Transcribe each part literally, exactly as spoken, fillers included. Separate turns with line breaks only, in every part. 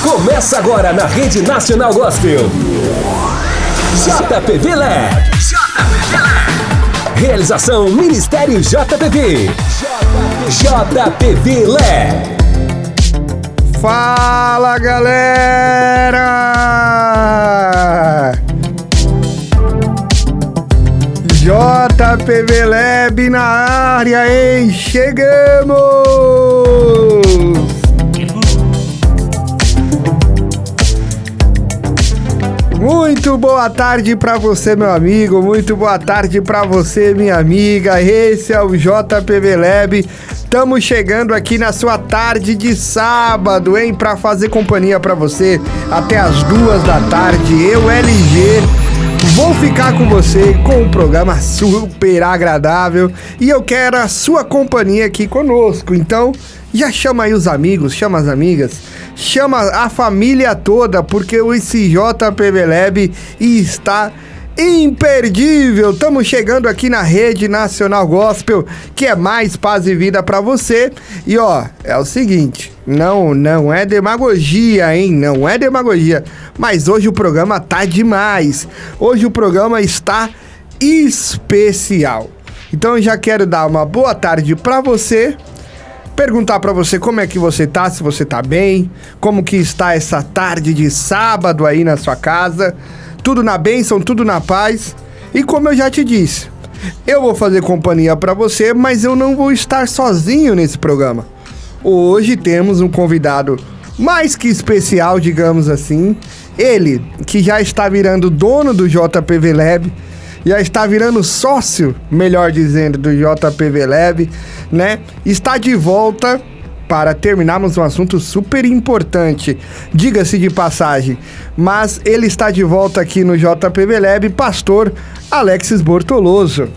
Começa agora na Rede Nacional Gospel. J P V Lab. J P V Lab. Realização Ministério J P V. J P V Lab.
Fala, galera! J P V Lab na área, hein? Chegamos! Muito boa tarde pra você, meu amigo. Muito boa tarde pra você, minha amiga. Esse é o J P V Lab. Estamos chegando aqui na sua tarde de sábado, hein? Pra fazer companhia pra você até as duas da tarde. Eu, L G, vou ficar com você com um programa super agradável e eu quero a sua companhia aqui conosco. Então, já chama aí os amigos, chama as amigas, chama a família toda, porque o esse J P V Lab está imperdível. Estamos chegando aqui na Rede Nacional Gospel, que é mais paz e vida pra você. E ó, é o seguinte, não, não é demagogia, hein? Não é demagogia. Mas hoje o programa tá demais. Hoje o programa está especial. Então eu já quero dar uma boa tarde pra você. Perguntar pra você como é que você tá, se você tá bem, como que está essa tarde de sábado aí na sua casa. Tudo na bênção, tudo na paz. E como eu já te disse, eu vou fazer companhia pra você, mas eu não vou estar sozinho nesse programa. Hoje temos um convidado mais que especial, digamos assim. Ele, que já está virando dono do J P V Lab, já está virando sócio, melhor dizendo, do J P V Lab, né? Está de volta para terminarmos um assunto super importante, diga-se de passagem, mas ele está de volta aqui no J P V Lab, pastor Alexis Bortoloso.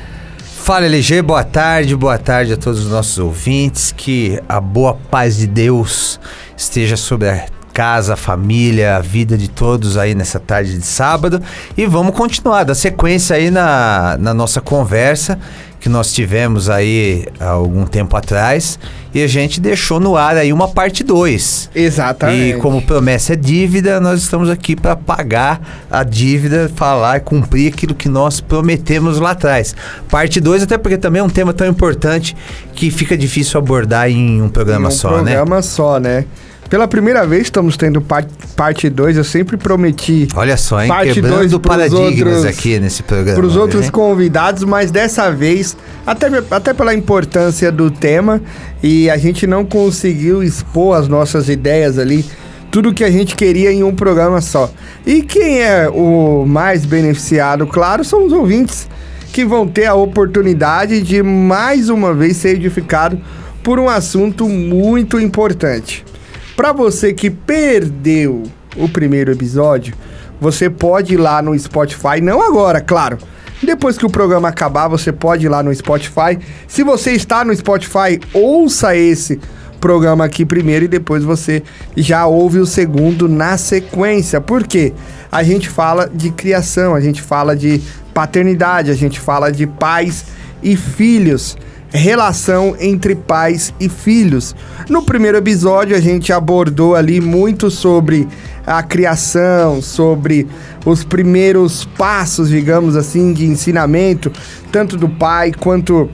Fala, L G, boa tarde, boa tarde a todos os nossos ouvintes, que a boa paz de Deus esteja sobre a casa, a família, a vida de todos aí nessa tarde de sábado. E vamos continuar, dar sequência aí na, na nossa conversa que nós tivemos aí há algum tempo atrás, e a gente deixou no ar aí uma parte dois.
Exatamente.
E como promessa é dívida, nós estamos aqui para pagar a dívida, falar e cumprir aquilo que nós prometemos lá atrás. Parte dois, até porque também é um tema tão importante que fica difícil abordar em um programa
em um
só,
programa
né?
programa só, né? Pela primeira vez estamos tendo par- parte dois, eu sempre prometi.
Olha só, hein?
Parte
Quebrando paradigmas
outros,
aqui nesse programa.
Para os outros
hein?
convidados, mas dessa vez, até, até pela importância do tema, e a gente não conseguiu expor as nossas ideias ali, tudo que a gente queria em um programa só. E quem é o mais beneficiado, claro, são os ouvintes, que vão ter a oportunidade de mais uma vez ser edificado por um assunto muito importante. Para você que perdeu o primeiro episódio, você pode ir lá no Spotify, não agora, claro. Depois que o programa acabar, você pode ir lá no Spotify. Se você está no Spotify, ouça esse programa aqui primeiro e depois você já ouve o segundo na sequência. Por quê? A gente fala de criação, a gente fala de paternidade, a gente fala de pais e filhos. Relação entre pais e filhos. No primeiro episódio a gente abordou ali muito sobre a criação, sobre os primeiros passos, digamos assim, de ensinamento, tanto do pai quanto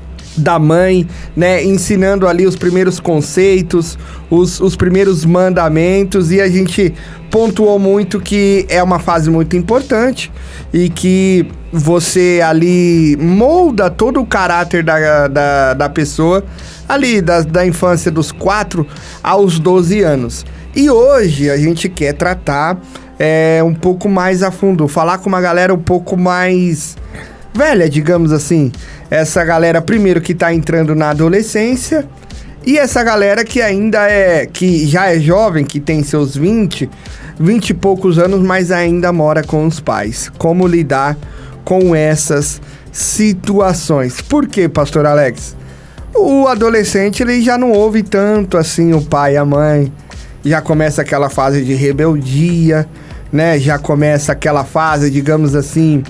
da mãe, né, ensinando ali os primeiros conceitos, os, os primeiros mandamentos, e a gente pontuou muito que é uma fase muito importante e que você ali molda todo o caráter da, da, da pessoa ali da, da infância dos quatro aos doze anos. E hoje a gente quer tratar é, um pouco mais a fundo, falar com uma galera um pouco mais velha, digamos assim. Essa galera, primeiro, que tá entrando na adolescência, e essa galera que ainda é, que já é jovem, que tem seus vinte, vinte e poucos anos, mas ainda mora com os pais. Como lidar com essas situações? Por quê, pastor Alex? O adolescente, ele já não ouve tanto assim o pai e a mãe, já começa aquela fase de rebeldia, né? Já começa aquela fase, digamos assim,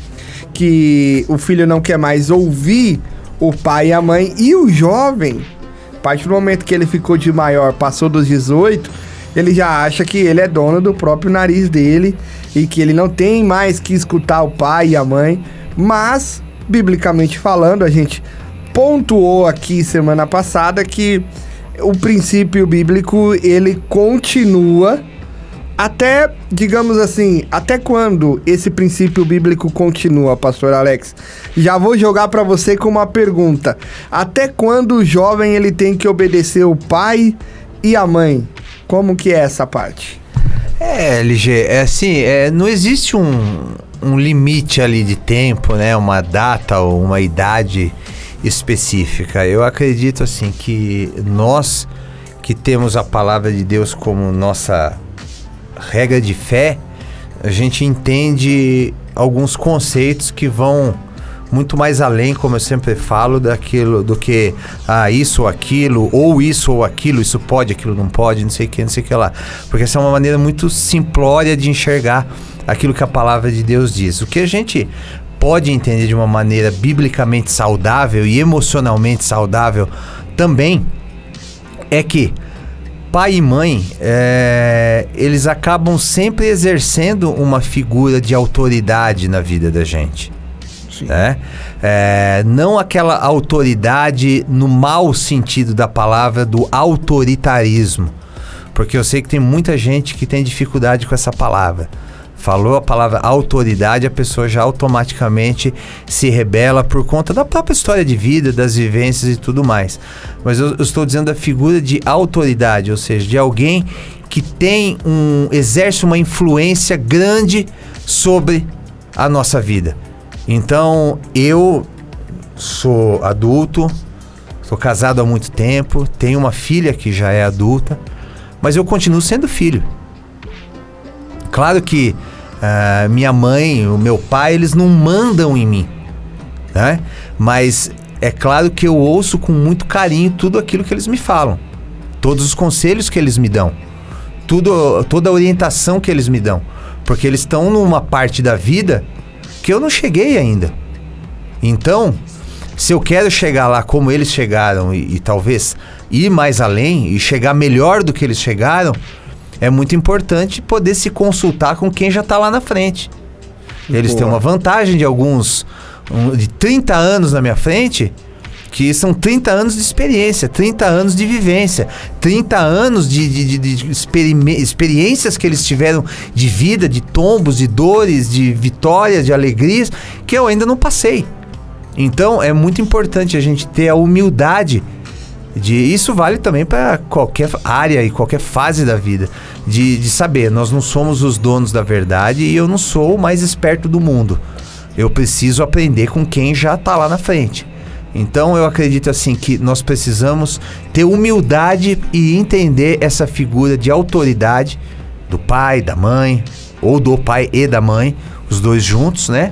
que o filho não quer mais ouvir o pai e a mãe, e o jovem, a partir do momento que ele ficou de maior, passou dos dezoito, ele já acha que ele é dono do próprio nariz dele e que ele não tem mais que escutar o pai e a mãe. Mas, biblicamente falando, a gente pontuou aqui semana passada que o princípio bíblico, ele continua até, digamos assim, até quando esse princípio bíblico continua, pastor Alex? Já vou jogar para você com uma pergunta. Até quando o jovem ele tem que obedecer o pai e a mãe? Como que é essa parte?
É, L G, é assim, é, não existe um, um limite ali de tempo, né? Uma data ou uma idade específica. Eu acredito assim que nós que temos a palavra de Deus como nossa regra de fé, a gente entende alguns conceitos que vão muito mais além, como eu sempre falo, daquilo, do que ah, isso ou aquilo, ou isso ou aquilo, isso pode, aquilo não pode, não sei o que, não sei o que lá. Porque essa é uma maneira muito simplória de enxergar aquilo que a palavra de Deus diz. O que a gente pode entender de uma maneira biblicamente saudável e emocionalmente saudável também é que pai e mãe, é, eles acabam sempre exercendo uma figura de autoridade na vida da gente. Né? É, não aquela autoridade no mau sentido da palavra do autoritarismo, porque eu sei que tem muita gente que tem dificuldade com essa palavra. Falou a palavra autoridade, a pessoa já automaticamente se rebela por conta da própria história de vida, das vivências e tudo mais. Mas eu, eu estou dizendo a figura de autoridade, ou seja, de alguém que tem um, exerce uma influência grande sobre a nossa vida. Então, eu sou adulto, sou casado há muito tempo, tenho uma filha que já é adulta, mas eu continuo sendo filho. Claro que uh, minha mãe, o meu pai, eles não mandam em mim, né? Mas é claro que eu ouço com muito carinho tudo aquilo que eles me falam, todos os conselhos que eles me dão, tudo, toda a orientação que eles me dão, porque eles estão numa parte da vida que eu não cheguei ainda. Então, se eu quero chegar lá como eles chegaram e, e talvez ir mais além e chegar melhor do que eles chegaram, é muito importante poder se consultar com quem já está lá na frente. Eles Boa. têm uma vantagem de alguns, um, de trinta anos na minha frente, que são trinta anos de experiência, trinta anos de vivência, trinta anos de, de, de, de experi- experiências que eles tiveram de vida, de tombos, de dores, de vitórias, de alegrias, que eu ainda não passei. Então é muito importante a gente ter a humildade de, isso vale também para qualquer área e qualquer fase da vida, de, de saber, nós não somos os donos da verdade e eu não sou o mais esperto do mundo. Eu preciso aprender com quem já está lá na frente. Então eu acredito assim que nós precisamos ter humildade e entender essa figura de autoridade do pai, da mãe, ou do pai e da mãe, os dois juntos, né?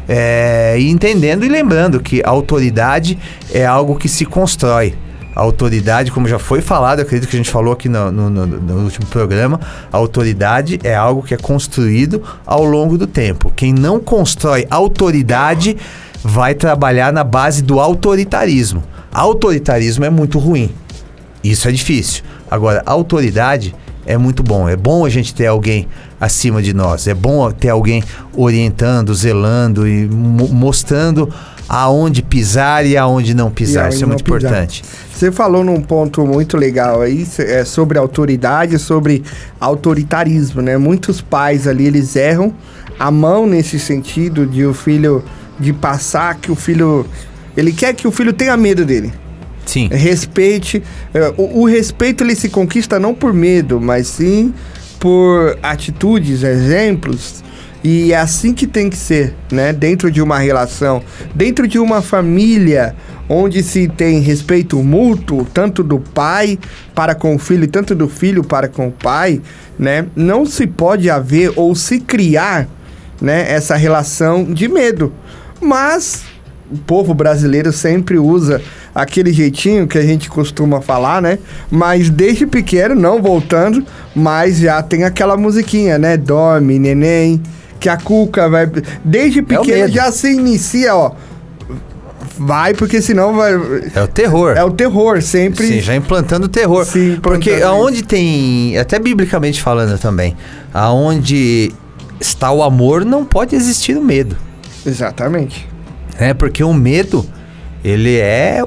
É, e entendendo e lembrando que a autoridade é algo que se constrói. A autoridade, como já foi falado, eu acredito que a gente falou aqui no, no, no, no último programa, a autoridade é algo que é construído ao longo do tempo. Quem não constrói autoridade vai trabalhar na base do autoritarismo. Autoritarismo é muito ruim. Isso é difícil. Agora, autoridade é muito bom. É bom a gente ter alguém acima de nós. É bom ter alguém orientando, zelando e mo- mostrando aonde pisar e aonde não pisar. Isso é muito pisar. importante.
Você falou num ponto muito legal aí, é, sobre autoridade, sobre autoritarismo, né? Muitos pais ali, eles erram a mão nesse sentido de o filho, de passar que o filho, ele quer que o filho tenha medo dele.
Sim.
Respeite, é, o, o respeito ele se conquista não por medo, mas sim por atitudes, exemplos. E é assim que tem que ser, né? Dentro de uma relação, dentro de uma família, onde se tem respeito mútuo, tanto do pai para com o filho, tanto do filho para com o pai, né? Não se pode haver ou se criar, né, essa relação de medo. Mas o povo brasileiro sempre usa aquele jeitinho que a gente costuma falar, né? Mas desde pequeno, não voltando, mas já tem aquela musiquinha, né? Dorme, neném, que a cuca vai... Desde pequeno já se inicia, ó. vai, porque senão vai...
É o terror.
É o terror, sempre...
Sim, já implantando o terror.
Sim, implantando
porque
isso.
aonde tem, até biblicamente falando também, aonde está o amor, não pode existir o medo.
Exatamente.
É, porque o medo, ele é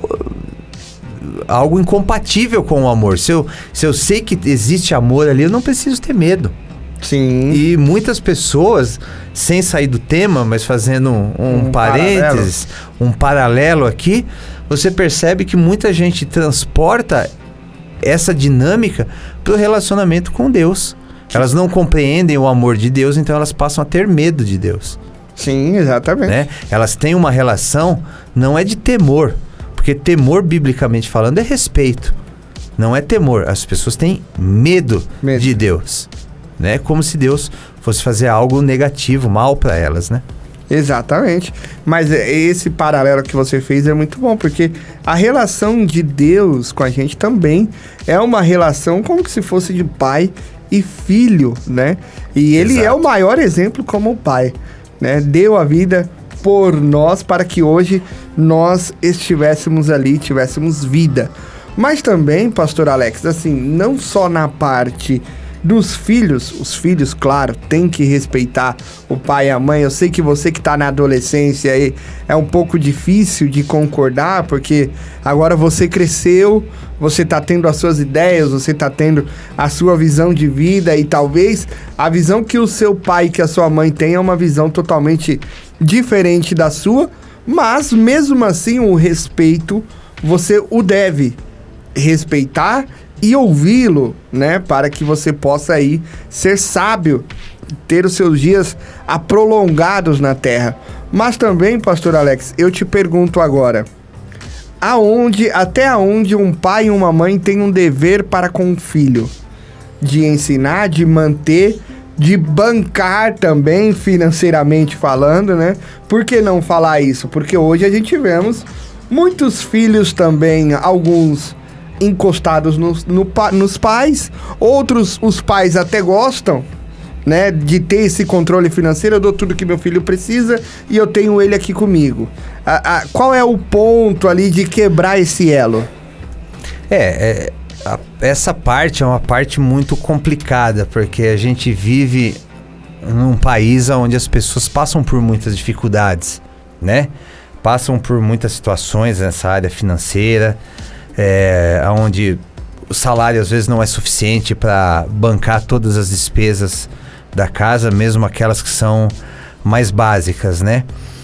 algo incompatível com o amor. Se eu, se eu sei que existe amor ali, eu não preciso ter medo.
Sim.
E muitas pessoas, sem sair do tema, mas fazendo um, um,
Um
parênteses, paralelo. um paralelo aqui, você percebe que muita gente transporta essa dinâmica para o relacionamento com Deus. Elas não compreendem o amor de Deus, então elas passam a ter medo de Deus.
Sim, exatamente.
Né? Elas têm uma relação, não é de temor, porque temor, biblicamente falando, é respeito. Não é temor. As pessoas têm medo, medo. de Deus. Né? Como se Deus fosse fazer algo negativo, mal para elas, né?
Exatamente. Mas esse paralelo que você fez é muito bom, porque a relação de Deus com a gente também é uma relação como se fosse de pai e filho, né? E ele Exato. é o maior exemplo como pai, né? Deu a vida por nós para que hoje nós estivéssemos ali, tivéssemos vida. Mas também, pastor Alex, assim, não só na parte dos filhos, os filhos, claro, tem que respeitar o pai e a mãe. Eu sei que você que tá na adolescência aí é um pouco difícil de concordar, porque agora você cresceu, você tá tendo as suas ideias, você tá tendo a sua visão de vida e talvez a visão que o seu pai e que a sua mãe tem é uma visão totalmente diferente da sua, mas mesmo assim o respeito você o deve respeitar e ouvi-lo, né, para que você possa aí ser sábio, ter os seus dias prolongados na terra. Mas também, pastor Alex, eu te pergunto agora, aonde, até onde um pai e uma mãe têm um dever para com o filho? De ensinar, de manter, de bancar também, financeiramente falando, né? Por que não falar isso? Porque hoje a gente vemos muitos filhos também, alguns encostados no, no, nos pais, outros os pais até gostam, né, de ter esse controle financeiro. Eu dou tudo que meu filho precisa e eu tenho ele aqui comigo. A, a, qual é o ponto ali de quebrar esse elo?
É, é a, essa parte é uma parte muito complicada, porque a gente vive num país onde as pessoas passam por muitas dificuldades, né? Passam por muitas situações nessa área financeira, É, onde o salário às vezes não é suficiente para bancar todas as despesas da casa, mesmo aquelas que são mais básicas, né?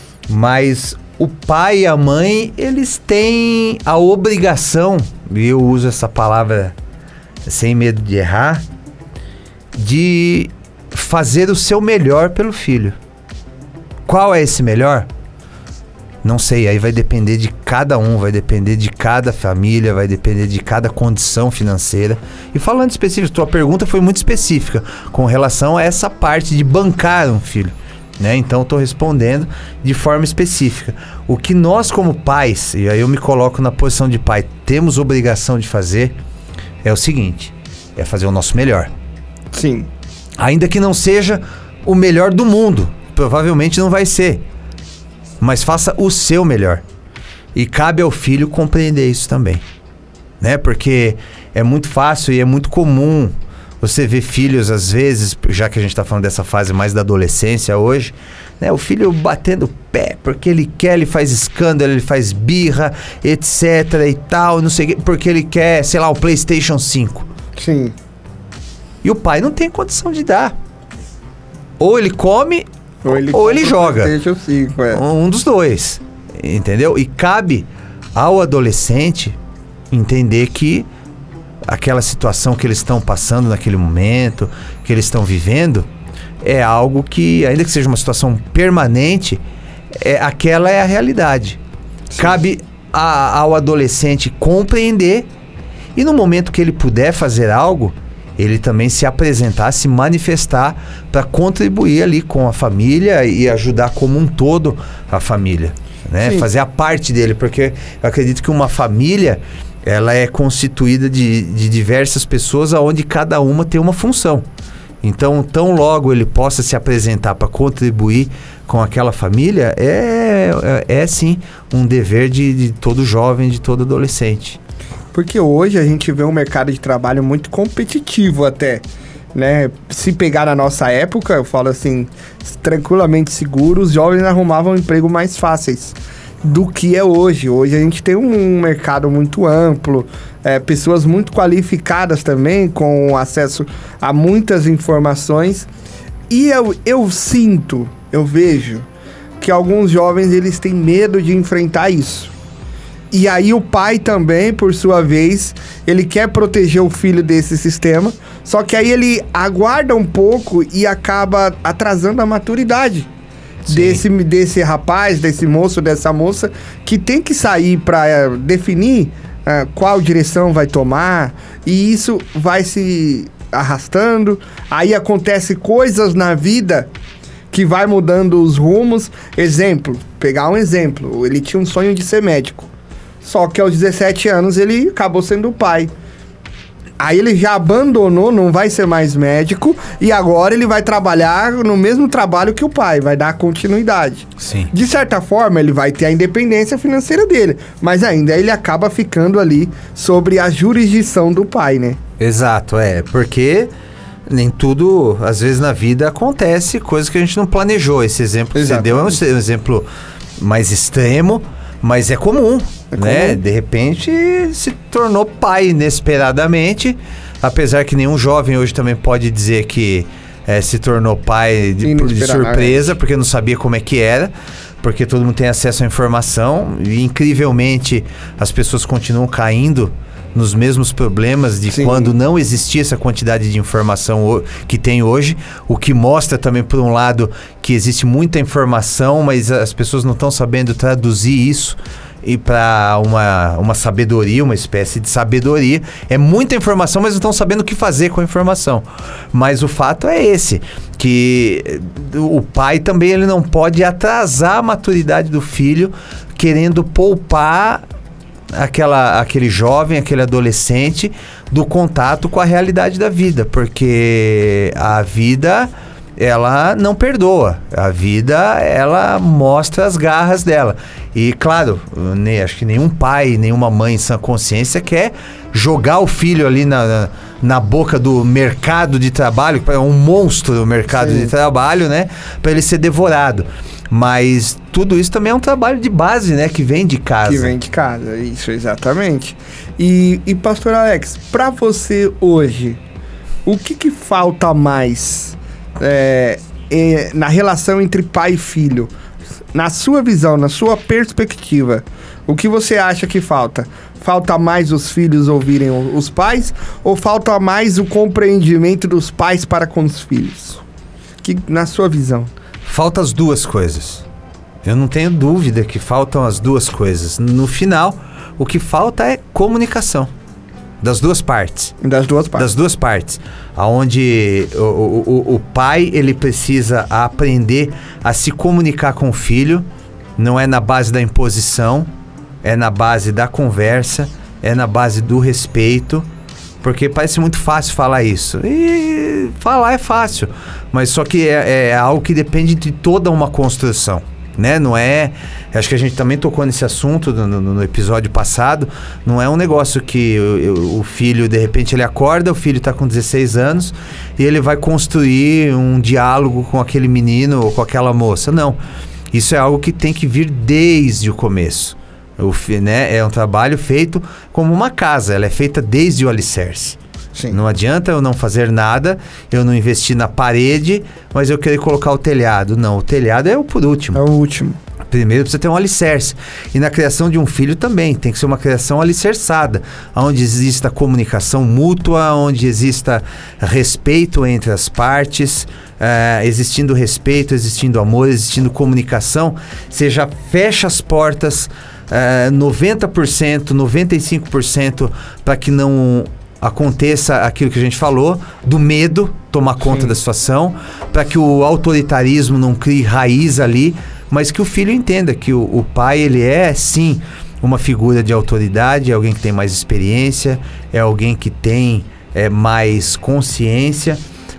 Mas o pai e a mãe, eles têm a obrigação, e eu uso essa palavra sem medo de errar, de fazer o seu melhor pelo filho. Qual é esse melhor? Não sei, aí vai depender de cada um, vai depender de cada família, vai depender de cada condição financeira. E falando específico, tua pergunta foi muito específica com relação a essa parte de bancar um filho, né? Então eu tô respondendo de forma específica. O que nós como pais, e aí eu me coloco na posição de pai, temos obrigação de fazer é o seguinte, é fazer o nosso melhor.
Sim.
Ainda que não seja o melhor do mundo, provavelmente não vai ser. Mas faça o seu melhor. E cabe ao filho compreender isso também, né? Porque é muito fácil e é muito comum você ver filhos, às vezes, já que a gente está falando dessa fase mais da adolescência hoje, né? O filho batendo o pé porque ele quer, ele faz escândalo, ele faz birra, etc e tal, não sei o que, porque ele quer, sei lá, o PlayStation cinco.
Sim.
E o pai não tem condição de dar. Ou ele come...
Ou ele,
ou ele joga.
cinco, é.
Um dos dois. Entendeu? E cabe ao adolescente entender que aquela situação que eles estão passando naquele momento, que eles estão vivendo, é algo que, ainda que seja uma situação permanente, é, aquela é a realidade. Sim. Cabe a, ao adolescente compreender e no momento que ele puder fazer algo, ele também se apresentar, se manifestar para contribuir ali com a família e ajudar como um todo a família, né?
Sim.
Fazer a parte dele, porque eu acredito que uma família, ela é constituída de, de diversas pessoas onde cada uma tem uma função. Então, tão logo ele possa se apresentar para contribuir com aquela família, é, é, é sim um dever de, de todo jovem, de todo adolescente.
Porque hoje a gente vê um mercado de trabalho muito competitivo até, né? Se pegar na nossa época, eu falo assim, tranquilamente seguro, os jovens arrumavam emprego mais fáceis do que é hoje. Hoje a gente tem um mercado muito amplo, é, pessoas muito qualificadas também, com acesso a muitas informações. E eu, eu sinto, eu vejo, que alguns jovens eles têm medo de enfrentar isso. E aí o pai também, por sua vez, ele quer proteger o filho desse sistema, só que aí ele aguarda um pouco e acaba atrasando a maturidade desse, desse rapaz, desse moço, dessa moça, que tem que sair para uh, definir uh, qual direção vai tomar, e isso vai se arrastando. Aí acontece coisas na vida que vai mudando os rumos. Exemplo, pegar um exemplo, ele tinha um sonho de ser médico. Só que aos dezessete anos ele acabou sendo pai. Aí ele já abandonou, não vai ser mais médico, e agora ele vai trabalhar no mesmo trabalho que o pai, vai dar continuidade.
Sim.
De certa forma, ele vai ter a independência financeira dele, mas ainda ele acaba ficando ali sobre a jurisdição do pai, né?
Exato, é, porque nem tudo, às vezes na vida acontece coisas que a gente não planejou. Esse exemplo que você deu é um, um exemplo mais extremo, mas é comum, é né? Comum. De repente se tornou pai inesperadamente, apesar que nenhum jovem hoje também pode dizer que é, se tornou pai de, de surpresa, porque não sabia como é que era, porque todo mundo tem acesso à informação e incrivelmente as pessoas continuam caindo nos mesmos problemas de Sim. quando não existia essa quantidade de informação que tem hoje, o que mostra também, por um lado, que existe muita informação, mas as pessoas não estão sabendo traduzir isso e para uma, uma sabedoria, uma espécie de sabedoria. É muita informação, mas não estão sabendo o que fazer com a informação. Mas o fato é esse, que o pai também ele não pode atrasar a maturidade do filho, querendo poupar Aquela, aquele jovem, aquele adolescente do contato com a realidade da vida, porque a vida ela não perdoa, a vida ela mostra as garras dela. E claro, né, acho que nenhum pai, nenhuma mãe em sã consciência quer jogar o filho ali na, na, na boca do mercado de trabalho, é um monstro do mercado Sim. de trabalho, né, para ele ser devorado. Mas tudo isso também é um trabalho de base, né? Que vem de casa.
Que vem de casa, isso, exatamente. E, e pastor Alex, para você hoje, o que que falta mais é, é, na relação entre pai e filho? Na sua visão, na sua perspectiva, o que você acha que falta? Falta mais os filhos ouvirem os pais ou falta mais o compreendimento dos pais para com os filhos? Que, na sua visão?
Faltam as duas coisas. Eu não tenho dúvida que faltam as duas coisas. No final, o que falta é comunicação. Das duas partes.
Das duas partes.
Das duas partes. Onde o, o, o pai ele precisa aprender a se comunicar com o filho. Não é na base da imposição, é na base da conversa, é na base do respeito. Porque parece muito fácil falar isso. E falar é fácil. Mas só que é, é algo que depende de toda uma construção, né? Não é... Acho que a gente também tocou nesse assunto no, no, no episódio passado. Não é um negócio que o, o filho, de repente, ele acorda, o filho está com dezesseis anos e ele vai construir um diálogo com aquele menino ou com aquela moça. Não. Isso é algo que tem que vir desde o começo. O, né, é um trabalho feito como uma casa, ela é feita desde o alicerce. Sim. Não adianta eu não fazer nada, eu não investir na parede, mas eu querer colocar o telhado. Não, o telhado é o por último.
É o último.
Primeiro precisa ter um alicerce. E na criação de um filho também, tem que ser uma criação alicerçada, onde exista comunicação mútua, onde exista respeito entre as partes, uh, existindo respeito, existindo amor, existindo comunicação. Você já fecha as portas uh, noventa por cento, noventa e cinco por cento para que não aconteça aquilo que a gente falou, do medo tomar conta Sim. da situação, para que o autoritarismo não crie raiz ali, mas que o filho entenda que o, o pai, ele é, sim, uma figura de autoridade, é alguém que tem mais experiência, é alguém que tem é, mais consciência,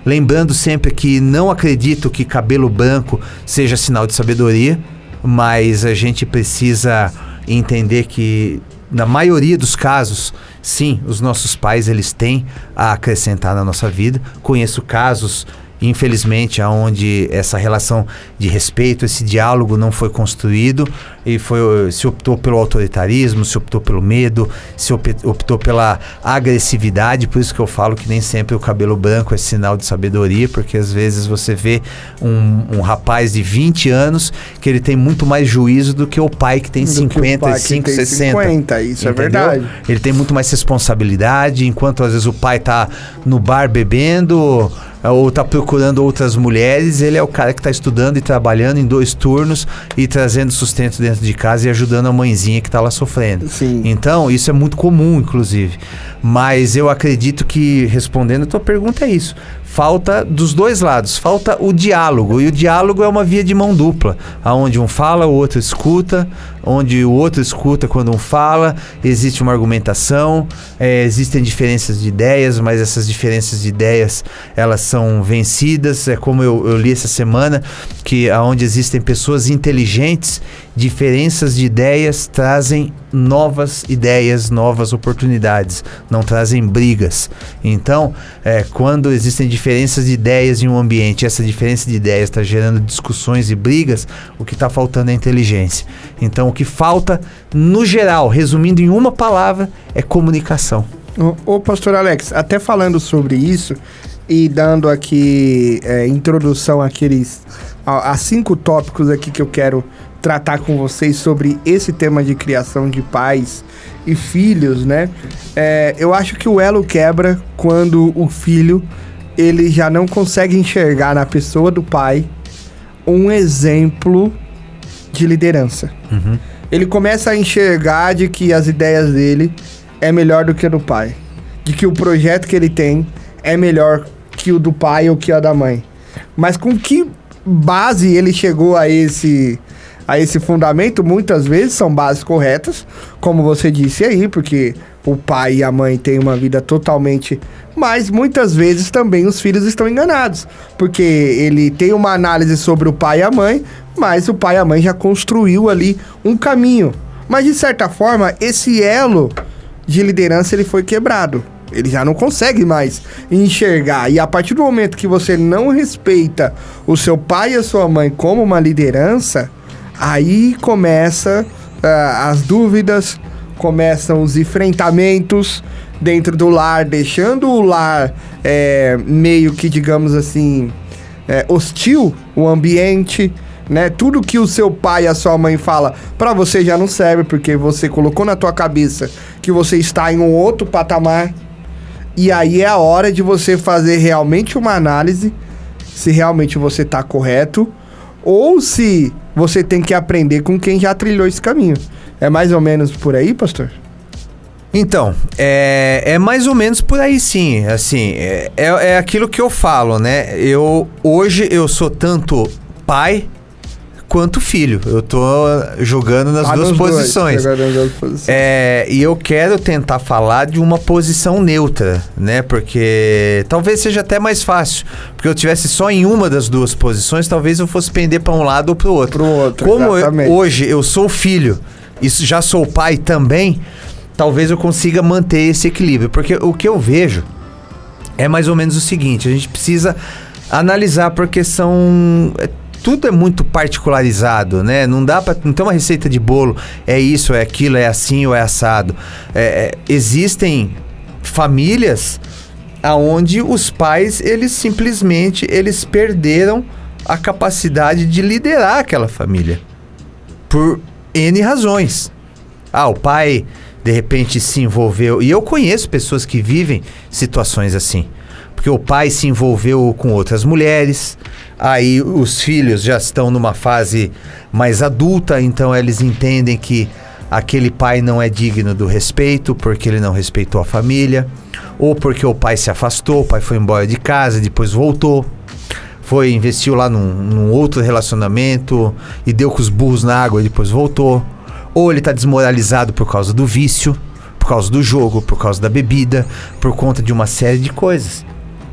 Lembrando sempre que não acredito que cabelo branco seja sinal de sabedoria, mas a gente precisa entender que, na maioria dos casos, sim, os nossos pais, eles têm a acrescentar na nossa vida. Conheço casos, infelizmente, onde essa relação de respeito, esse diálogo não foi construído e foi, se optou pelo autoritarismo, se optou pelo medo, se optou pela agressividade. Por isso que eu falo que nem sempre o cabelo branco é sinal de sabedoria, porque às vezes você vê um, um rapaz de vinte anos que ele tem muito mais juízo do que o pai que tem do cinquenta, cinco, sessenta.
cinquenta, isso
entendeu?
É verdade.
Ele tem muito mais responsabilidade, enquanto às vezes o pai tá no bar bebendo ou tá procurando outras mulheres, ele é o cara que tá estudando e trabalhando em dois turnos e trazendo sustento dentro de casa e ajudando a mãezinha que tá lá sofrendo.
Sim.
Então, isso é muito comum, inclusive. Mas eu acredito que, respondendo a tua pergunta, é isso. Falta dos dois lados, falta o diálogo. E o diálogo é uma via de mão dupla, onde um fala, o outro escuta, onde o outro escuta quando um fala, existe uma argumentação, é, existem diferenças de ideias, mas essas diferenças de ideias, elas são vencidas. É como eu, eu li essa semana, que onde existem pessoas inteligentes, diferenças de ideias trazem novas ideias, novas oportunidades, não trazem brigas. Então, é, quando existem diferenças de ideias em um ambiente, essa diferença de ideias está gerando discussões e brigas, o que está faltando é inteligência. Então, o que falta, no geral, resumindo em uma palavra, é comunicação.
Ô, ô pastor Alex, até falando sobre isso e dando aqui é, introdução àqueles a, a cinco tópicos aqui que eu quero tratar com vocês sobre esse tema de criação de pais e filhos, né? É, eu acho que o elo quebra quando o filho, ele já não consegue enxergar na pessoa do pai um exemplo de liderança.
Uhum.
Ele começa a enxergar de que as ideias dele é melhor do que a do pai, de que o projeto que ele tem é melhor que o do pai ou que a da mãe. Mas com que base ele chegou a esse... a esse fundamento? Muitas vezes são bases corretas, como você disse aí, porque o pai e a mãe têm uma vida totalmente... Mas muitas vezes também os filhos estão enganados, porque ele tem uma análise sobre o pai e a mãe, mas o pai e a mãe já construiu ali um caminho. Mas de certa forma, esse elo de liderança ele foi quebrado. Ele já não consegue mais enxergar. E a partir do momento que você não respeita o seu pai e a sua mãe como uma liderança, aí começa uh, as dúvidas, começam os enfrentamentos dentro do lar, deixando o lar é, meio que, digamos assim, é, hostil, o ambiente, né? Tudo que o seu pai e a sua mãe fala pra você já não serve, porque você colocou na tua cabeça que você está em um outro patamar. E aí é a hora de você fazer realmente uma análise, se realmente você tá correto, ou se você tem que aprender com quem já trilhou esse caminho. É mais ou menos por aí, pastor?
Então, é, é mais ou menos por aí, sim. Assim, é, é aquilo que eu falo, né? Eu, hoje eu sou tanto pai quanto filho. Eu tô jogando nas ah, duas posições. Dois, é, e eu quero tentar falar de uma posição neutra, né? Porque talvez seja até mais fácil. Porque eu tivesse só em uma das duas posições, talvez eu fosse pender para um lado ou para o outro.
Pro outro.
Como eu, hoje eu sou filho e já sou pai também, talvez eu consiga manter esse equilíbrio. Porque o que eu vejo é mais ou menos o seguinte: a gente precisa analisar, porque são... tudo é muito particularizado, né? Não dá pra, não tem uma receita de bolo, é isso, é aquilo, é assim ou é assado. É, é, existem famílias aonde os pais, eles simplesmente, eles perderam a capacidade de liderar aquela família. Por N razões. Ah, o pai, de repente, se envolveu... E eu conheço pessoas que vivem situações assim. Porque o pai se envolveu com outras mulheres, aí os filhos já estão numa fase mais adulta, então eles entendem que aquele pai não é digno do respeito, porque ele não respeitou a família, ou porque o pai se afastou, o pai foi embora de casa, depois voltou, foi, investiu lá num, num outro relacionamento e deu com os burros na água e depois voltou, ou ele está desmoralizado por causa do vício, por causa do jogo, por causa da bebida, por conta de uma série de coisas.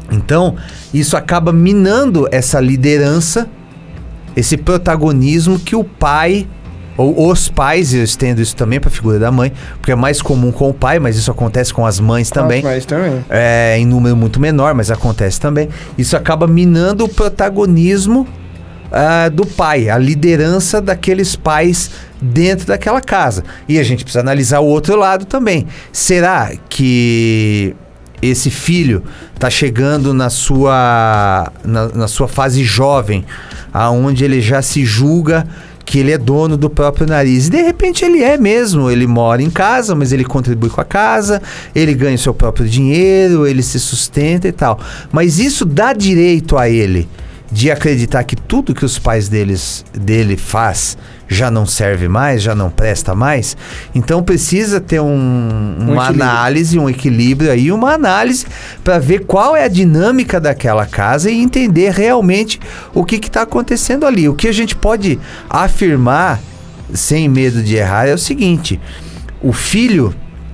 Então, isso acaba minando essa liderança, esse protagonismo que o pai, ou os pais, eu estendo isso também para a figura da mãe, porque é mais comum com o pai, mas isso acontece com as mães também.
Com as mães também.
É, em número muito menor, mas acontece também. Isso acaba minando o protagonismo uh, do pai, a liderança daqueles pais dentro daquela casa. E a gente precisa analisar o outro lado também. Será que esse filho está chegando na sua, na, na sua fase jovem, aonde ele já se julga que ele é dono do próprio nariz? E de repente ele é mesmo, ele mora em casa, mas ele contribui com a casa, ele ganha o seu próprio dinheiro, ele se sustenta e tal. Mas isso dá direito a ele de acreditar que tudo que os pais deles, dele faz já não serve mais, já não presta mais. Então precisa ter um, uma um análise, um equilíbrio aí, uma análise para ver qual é a dinâmica daquela casa e entender realmente o que está acontecendo ali. O que a gente pode afirmar, sem medo de errar, é o seguinte: o filho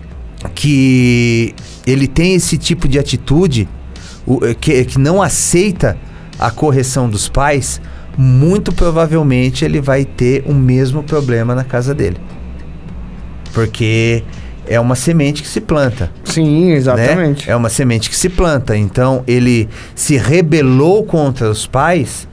que ele tem esse tipo de atitude, o, que, que não aceita a correção dos pais, muito provavelmente ele vai ter o mesmo problema na casa dele. Porque é uma semente que se planta.
Sim, exatamente.
Né? É uma semente que se planta. Então, ele se rebelou contra os pais,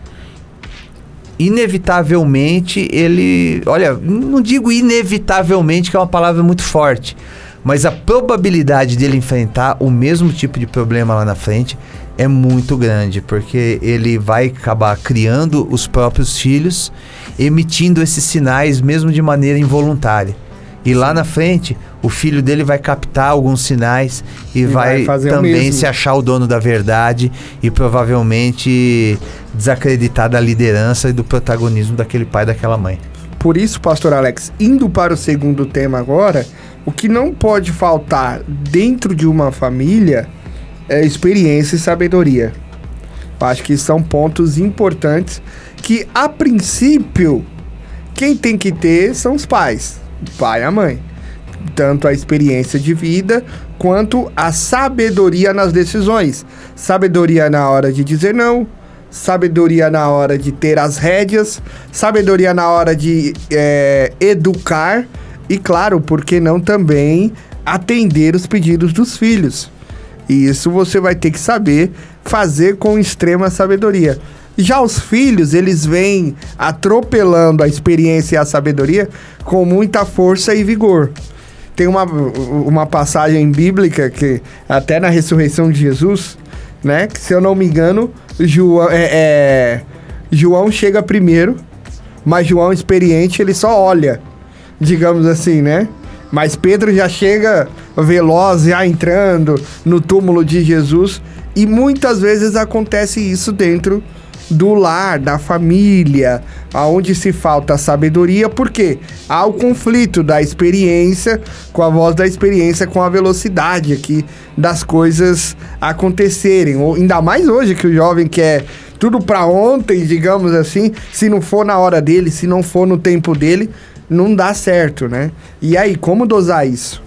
inevitavelmente ele... Olha, não digo inevitavelmente, que é uma palavra muito forte, mas a probabilidade dele enfrentar o mesmo tipo de problema lá na frente é muito grande, porque ele vai acabar criando os próprios filhos, emitindo esses sinais mesmo de maneira involuntária. E lá na frente, o filho dele vai captar alguns sinais e, e vai, vai também se achar o dono da verdade e provavelmente desacreditar da liderança e do protagonismo daquele pai e daquela mãe.
Por isso, pastor Alex, indo para o segundo tema agora, o que não pode faltar dentro de uma família é experiência e sabedoria. Eu acho que são pontos importantes que, a princípio, quem tem que ter são os pais, o pai e a mãe. Tanto a experiência de vida quanto a sabedoria nas decisões. Sabedoria na hora de dizer não, sabedoria na hora de ter as rédeas, sabedoria na hora de é, educar e, claro, por que não também atender os pedidos dos filhos. E isso você vai ter que saber fazer com extrema sabedoria. Já os filhos, eles vêm atropelando a experiência e a sabedoria com muita força e vigor. Tem uma, uma passagem bíblica que, até na ressurreição de Jesus, né, que, se eu não me engano, João, é, é, João chega primeiro, mas João experiente, ele só olha, digamos assim, né? Mas Pedro já chega veloz, já entrando no túmulo de Jesus. E muitas vezes acontece isso dentro do lar, da família, onde se falta sabedoria, porque há o conflito da experiência com a voz da experiência, com a velocidade aqui das coisas acontecerem. Ou, ainda mais hoje, que o jovem quer tudo para ontem, digamos assim. Se não for na hora dele, se não for no tempo dele, não dá certo, né? E aí, como dosar isso?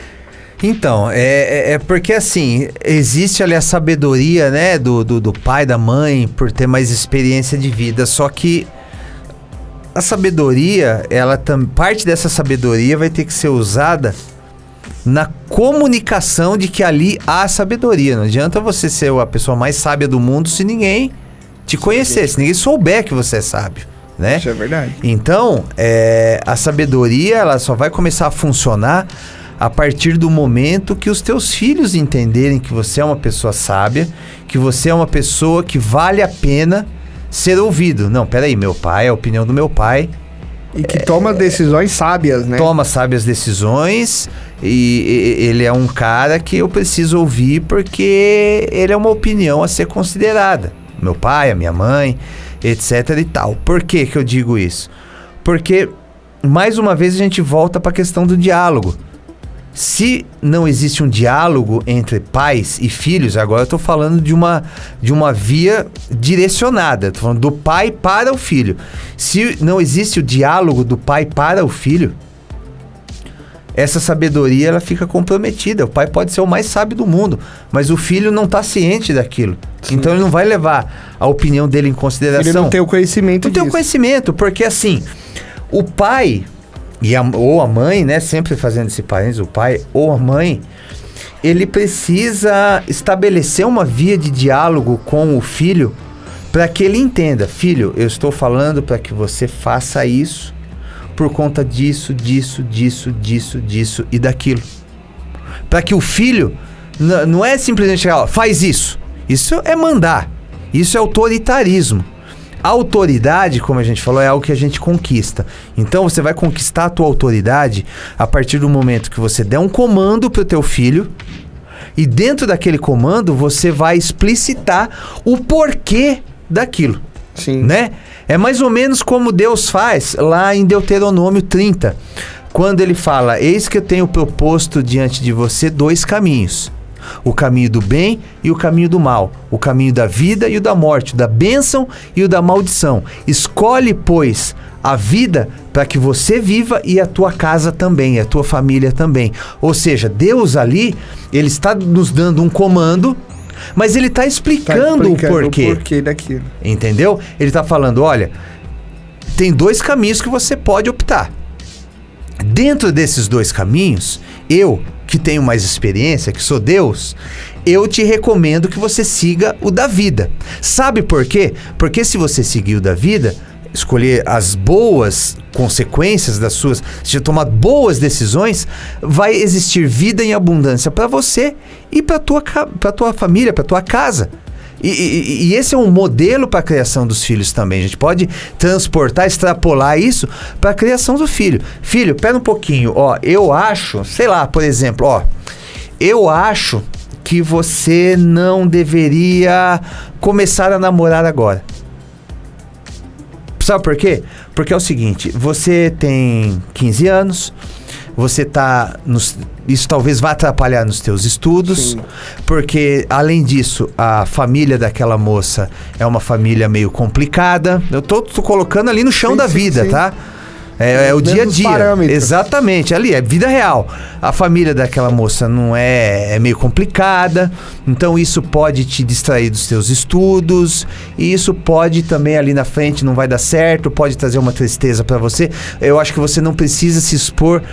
Então, é, é porque assim, existe ali a sabedoria, né, do, do, do pai, da mãe, por ter mais experiência de vida, só que a sabedoria, ela tam, parte dessa sabedoria vai ter que ser usada na comunicação de que ali há sabedoria. Não adianta você ser a pessoa mais sábia do mundo se ninguém te conhecer, se ninguém souber que você é sábio, né?
Isso é verdade.
Então, é, a sabedoria, ela só vai começar a funcionar a partir do momento que os teus filhos entenderem que você é uma pessoa sábia, que você é uma pessoa que vale a pena ser ouvido. Não, peraí, meu pai, a opinião do meu pai...
E que é, toma decisões sábias, né?
Toma sábias decisões e, e ele é um cara que eu preciso ouvir porque ele é uma opinião a ser considerada. Meu pai, a minha mãe, etc e tal. Por que que eu digo isso? Porque, mais uma vez, a gente volta para a questão do diálogo. Se não existe um diálogo entre pais e filhos, agora eu estou falando de uma, de uma via direcionada, estou falando do pai para o filho. Se não existe o diálogo do pai para o filho, essa sabedoria ela fica comprometida. O pai pode ser o mais sábio do mundo, mas o filho não está ciente daquilo. Sim. Então ele não vai levar a opinião dele em consideração. Ele
não tem o conhecimento
Não
disso.
tem o conhecimento, porque assim, o pai e a, ou a mãe, né, sempre fazendo esse parênteses, o pai ou a mãe, ele precisa estabelecer uma via de diálogo com o filho para que ele entenda: filho, eu estou falando para que você faça isso por conta disso, disso, disso, disso, disso e daquilo. Para que o filho n- não é simplesmente chegar, ó, faz isso. Isso é mandar. Isso é autoritarismo. A autoridade, como a gente falou, é algo que a gente conquista. Então você vai conquistar a tua autoridade a partir do momento que você der um comando pro teu filho, e dentro daquele comando você vai explicitar o porquê daquilo.
Sim.
Né? É mais ou menos como Deus faz lá em Deuteronômio trinta, quando ele fala: eis que eu tenho proposto diante de você dois caminhos, o caminho do bem e o caminho do mal, o caminho da vida e o da morte, o da bênção e o da maldição. Escolhe, pois, a vida para que você viva e a tua casa também, a tua família também. Ou seja, Deus ali, ele está nos dando um comando, mas ele está explicando, tá explicando o porquê.
o porquê daquilo.
Entendeu? Ele está falando: olha, tem dois caminhos que você pode optar. Dentro desses dois caminhos, eu, que tenho mais experiência, que sou Deus, eu te recomendo que você siga o da vida. Sabe por quê? Porque se você seguir o da vida, escolher as boas consequências das suas, se tomar boas decisões, vai existir vida em abundância para você e para tua para tua família, para tua casa. E, e, e esse é um modelo para a criação dos filhos também. A gente pode transportar, extrapolar isso para a criação do filho. Filho, pera um pouquinho, ó, eu acho, sei lá, por exemplo, ó, eu acho que você não deveria começar a namorar agora. Sabe por quê? Porque é o seguinte, você tem quinze anos, você tá nos, isso talvez vá atrapalhar nos teus estudos. Sim. Porque além disso, a família daquela moça é uma família meio complicada. Eu tô, tô colocando ali no chão sim, da sim, vida, sim. tá? É, é o dia a dia. Parâmetros. Exatamente, ali é vida real. A família daquela moça não é, é meio complicada, então isso pode te distrair dos teus estudos, e isso pode também ali na frente não vai dar certo, pode trazer uma tristeza para você. Eu acho que você não precisa se expor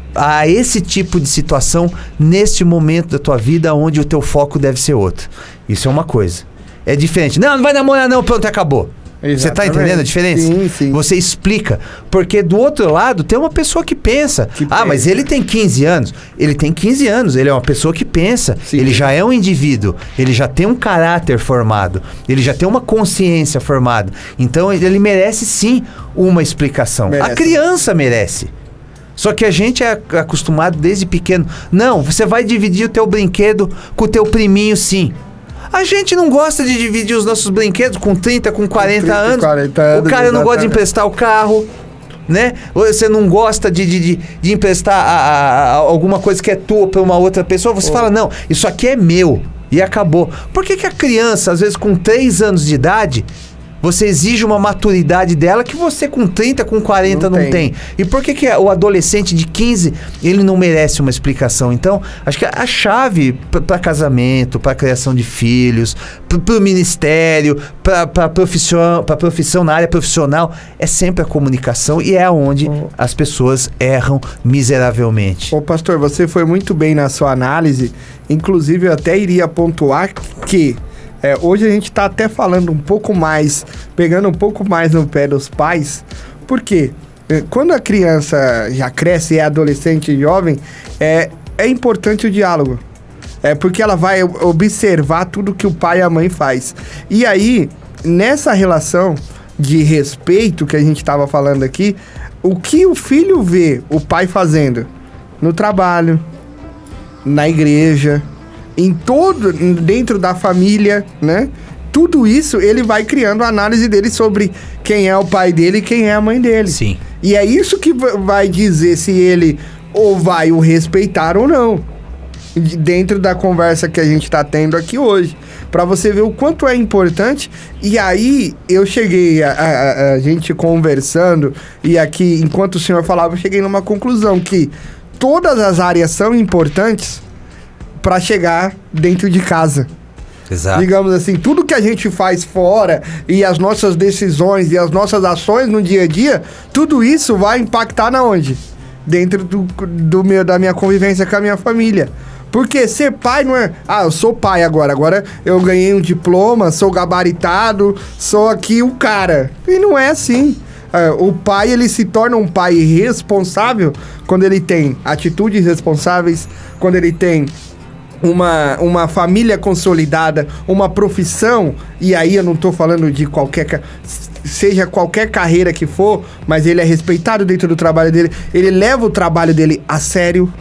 a esse tipo de situação neste momento da tua vida onde o teu foco deve ser outro. Isso é uma coisa. É diferente. Não, não vai namorar não, pronto, acabou. Exatamente. Você tá entendendo a diferença?
Sim, sim.
Você explica. Porque do outro lado tem uma pessoa que pensa. Que ah, pensa. Mas ele tem quinze anos. Ele tem quinze anos. Ele é uma pessoa que pensa. Sim. Ele já é um indivíduo. Ele já tem um caráter formado. Ele já tem uma consciência formada. Então ele merece sim uma explicação. Merece. A criança merece. Só que a gente é acostumado desde pequeno. Não, você vai dividir o teu brinquedo com o teu priminho, sim. A gente não gosta de dividir os nossos brinquedos com trinta, com quarenta, trinta, anos. quarenta anos. O cara exatamente. Não gosta de emprestar o carro, né? Você não gosta de, de, de, de emprestar a, a, a alguma coisa que é tua para uma outra pessoa. Você oh. fala, não, isso aqui é meu. E acabou. Por que que a criança, às vezes com três anos de idade, você exige uma maturidade dela que você com trinta, com quarenta não, não tem. tem. E por que que o adolescente de quinze, ele não merece uma explicação? Então, acho que a chave para casamento, para criação de filhos, para o ministério, para a profissão, para profissão na área profissional, é sempre a comunicação, e é onde oh. as pessoas erram miseravelmente.
Ô pastor, você foi muito bem na sua análise. Inclusive, eu até iria pontuar que É, hoje a gente está até falando um pouco mais, pegando um pouco mais no pé dos pais, porque é, quando a criança já cresce, é adolescente e jovem, é, é importante o diálogo. É porque ela vai observar tudo que o pai e a mãe faz. E aí, nessa relação de respeito que a gente estava falando aqui, o que o filho vê o pai fazendo no trabalho, na igreja, em todo, dentro da família, né? Tudo isso ele vai criando a análise dele sobre quem é o pai dele e quem é a mãe dele.
Sim.
E é isso que vai dizer se ele ou vai o respeitar ou não. Dentro da conversa que a gente está tendo aqui hoje. Para você ver o quanto é importante. E aí eu cheguei, a, a, a gente conversando, e aqui, enquanto o senhor falava, eu cheguei numa conclusão que todas as áreas são importantes para chegar dentro de casa.
Exato.
Digamos assim, tudo que a gente faz fora e as nossas decisões e as nossas ações no dia a dia, tudo isso vai impactar na onde? Dentro do, do meu, da minha convivência com a minha família. Porque ser pai não é... Ah, eu sou pai agora. Agora eu ganhei um diploma, sou gabaritado, sou aqui o cara. E não é assim. É, o pai, ele se torna um pai responsável quando ele tem atitudes responsáveis, quando ele tem uma, uma família consolidada, uma profissão, e aí eu não tô falando de qualquer... seja qualquer carreira que for, mas ele é respeitado dentro do trabalho dele, ele leva o trabalho dele a sério.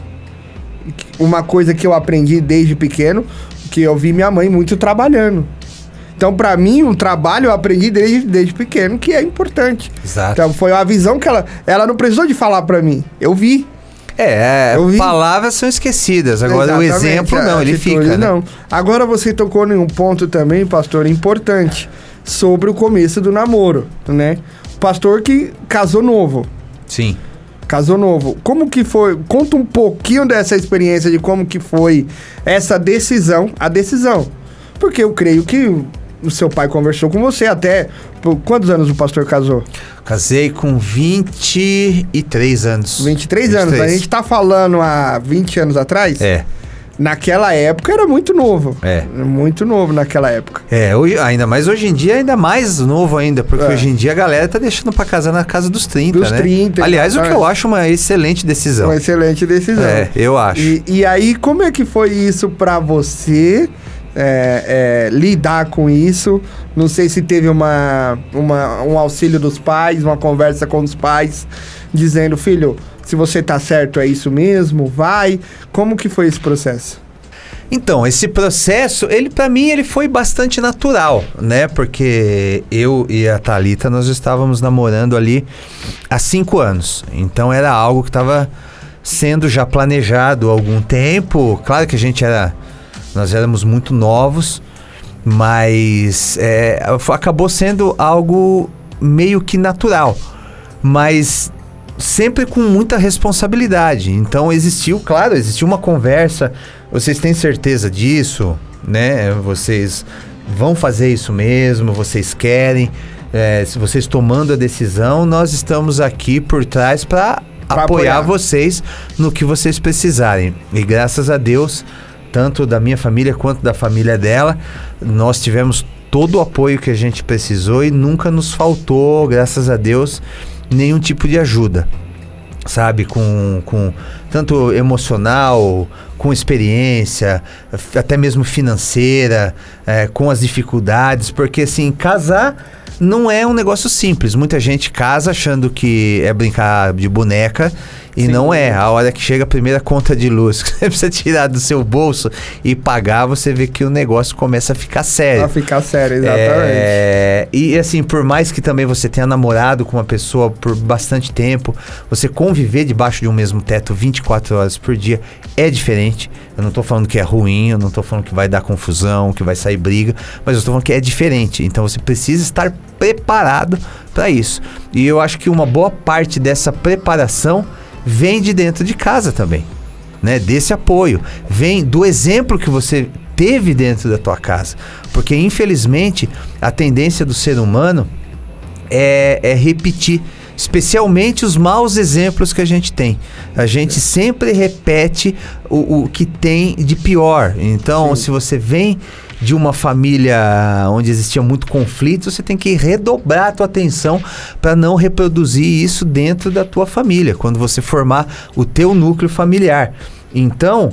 Uma coisa que eu aprendi desde pequeno, que eu vi minha mãe muito trabalhando. Então, pra mim, o trabalho eu aprendi desde, desde pequeno, que é importante.
Exato.
Então, foi uma visão que ela... Ela não precisou de falar pra mim. Eu vi.
É,
Eu vi.
palavras são esquecidas. Agora,
Exatamente,
o exemplo
a
não, ele
atitude,
fica, né?
Não. Agora, você tocou em um ponto também, pastor, importante. Sobre o começo do namoro, né? O pastor que casou novo.
Sim.
Casou novo. Como que foi? Conta um pouquinho dessa experiência, de como que foi essa decisão, a decisão. Porque eu creio que o seu pai conversou com você até... Por quantos anos o pastor casou?
Casei com vinte e três anos.
vinte e três anos. A gente tá falando há vinte anos atrás?
É.
Naquela época era muito novo.
É.
Muito novo naquela época.
É, hoje, ainda mais hoje em dia, ainda mais novo ainda, porque
É.
hoje em dia a galera tá deixando pra casar na casa dos trinta,
Dos
né?
trinta,
Aliás, o que eu
exatamente.
acho uma excelente decisão.
Uma excelente decisão.
É, eu acho.
E, e aí, como é que foi isso pra você é, é, lidar com isso? Não sei se teve uma, uma, um auxílio dos pais, uma conversa com os pais, dizendo, filho, se você tá certo, é isso mesmo, vai. Como que foi esse processo?
Então, esse processo, ele para mim, ele foi bastante natural, né? Porque eu e a Thalita, nós estávamos namorando ali há cinco anos. Então, era algo que estava sendo já planejado há algum tempo. Claro que a gente era... Nós éramos muito novos, mas é, acabou sendo algo meio que natural. Mas... sempre com muita responsabilidade. Então existiu, claro, existiu uma conversa. Vocês têm certeza disso, né? Vocês vão fazer isso mesmo? Vocês querem? É, se vocês tomando a decisão, nós estamos aqui por trás para apoiar, apoiar vocês no que vocês precisarem. E graças a Deus, tanto da minha família quanto da família dela, nós tivemos todo o apoio que a gente precisou e nunca nos faltou, graças a Deus, nenhum tipo de ajuda, sabe, com, com tanto emocional, com experiência, até mesmo financeira, é, com as dificuldades, porque assim, casar não é um negócio simples. Muita gente casa achando que é brincar de boneca e Sim. não é. A hora que chega a primeira conta de luz que você precisa tirar do seu bolso e pagar, você vê que o negócio começa a ficar sério.
A ficar sério, exatamente.
É, e assim, por mais que também você tenha namorado com uma pessoa por bastante tempo, você conviver debaixo de um mesmo teto vinte e quatro horas por dia é diferente. Eu não tô falando que é ruim, eu não tô falando que vai dar confusão, que vai sair briga, mas eu tô falando que é diferente. Então você precisa estar preparado para isso. E eu acho que uma boa parte dessa preparação vem de dentro de casa também, né? Desse apoio, vem do exemplo que você teve dentro da tua casa, porque infelizmente a tendência do ser humano é, é repetir, especialmente os maus exemplos que a gente tem. A gente sempre repete o, o que tem de pior. Então, Sim. se você vem de uma família onde existia muito conflito, você tem que redobrar a tua atenção para não reproduzir isso dentro da tua família, quando você formar o teu núcleo familiar. Então,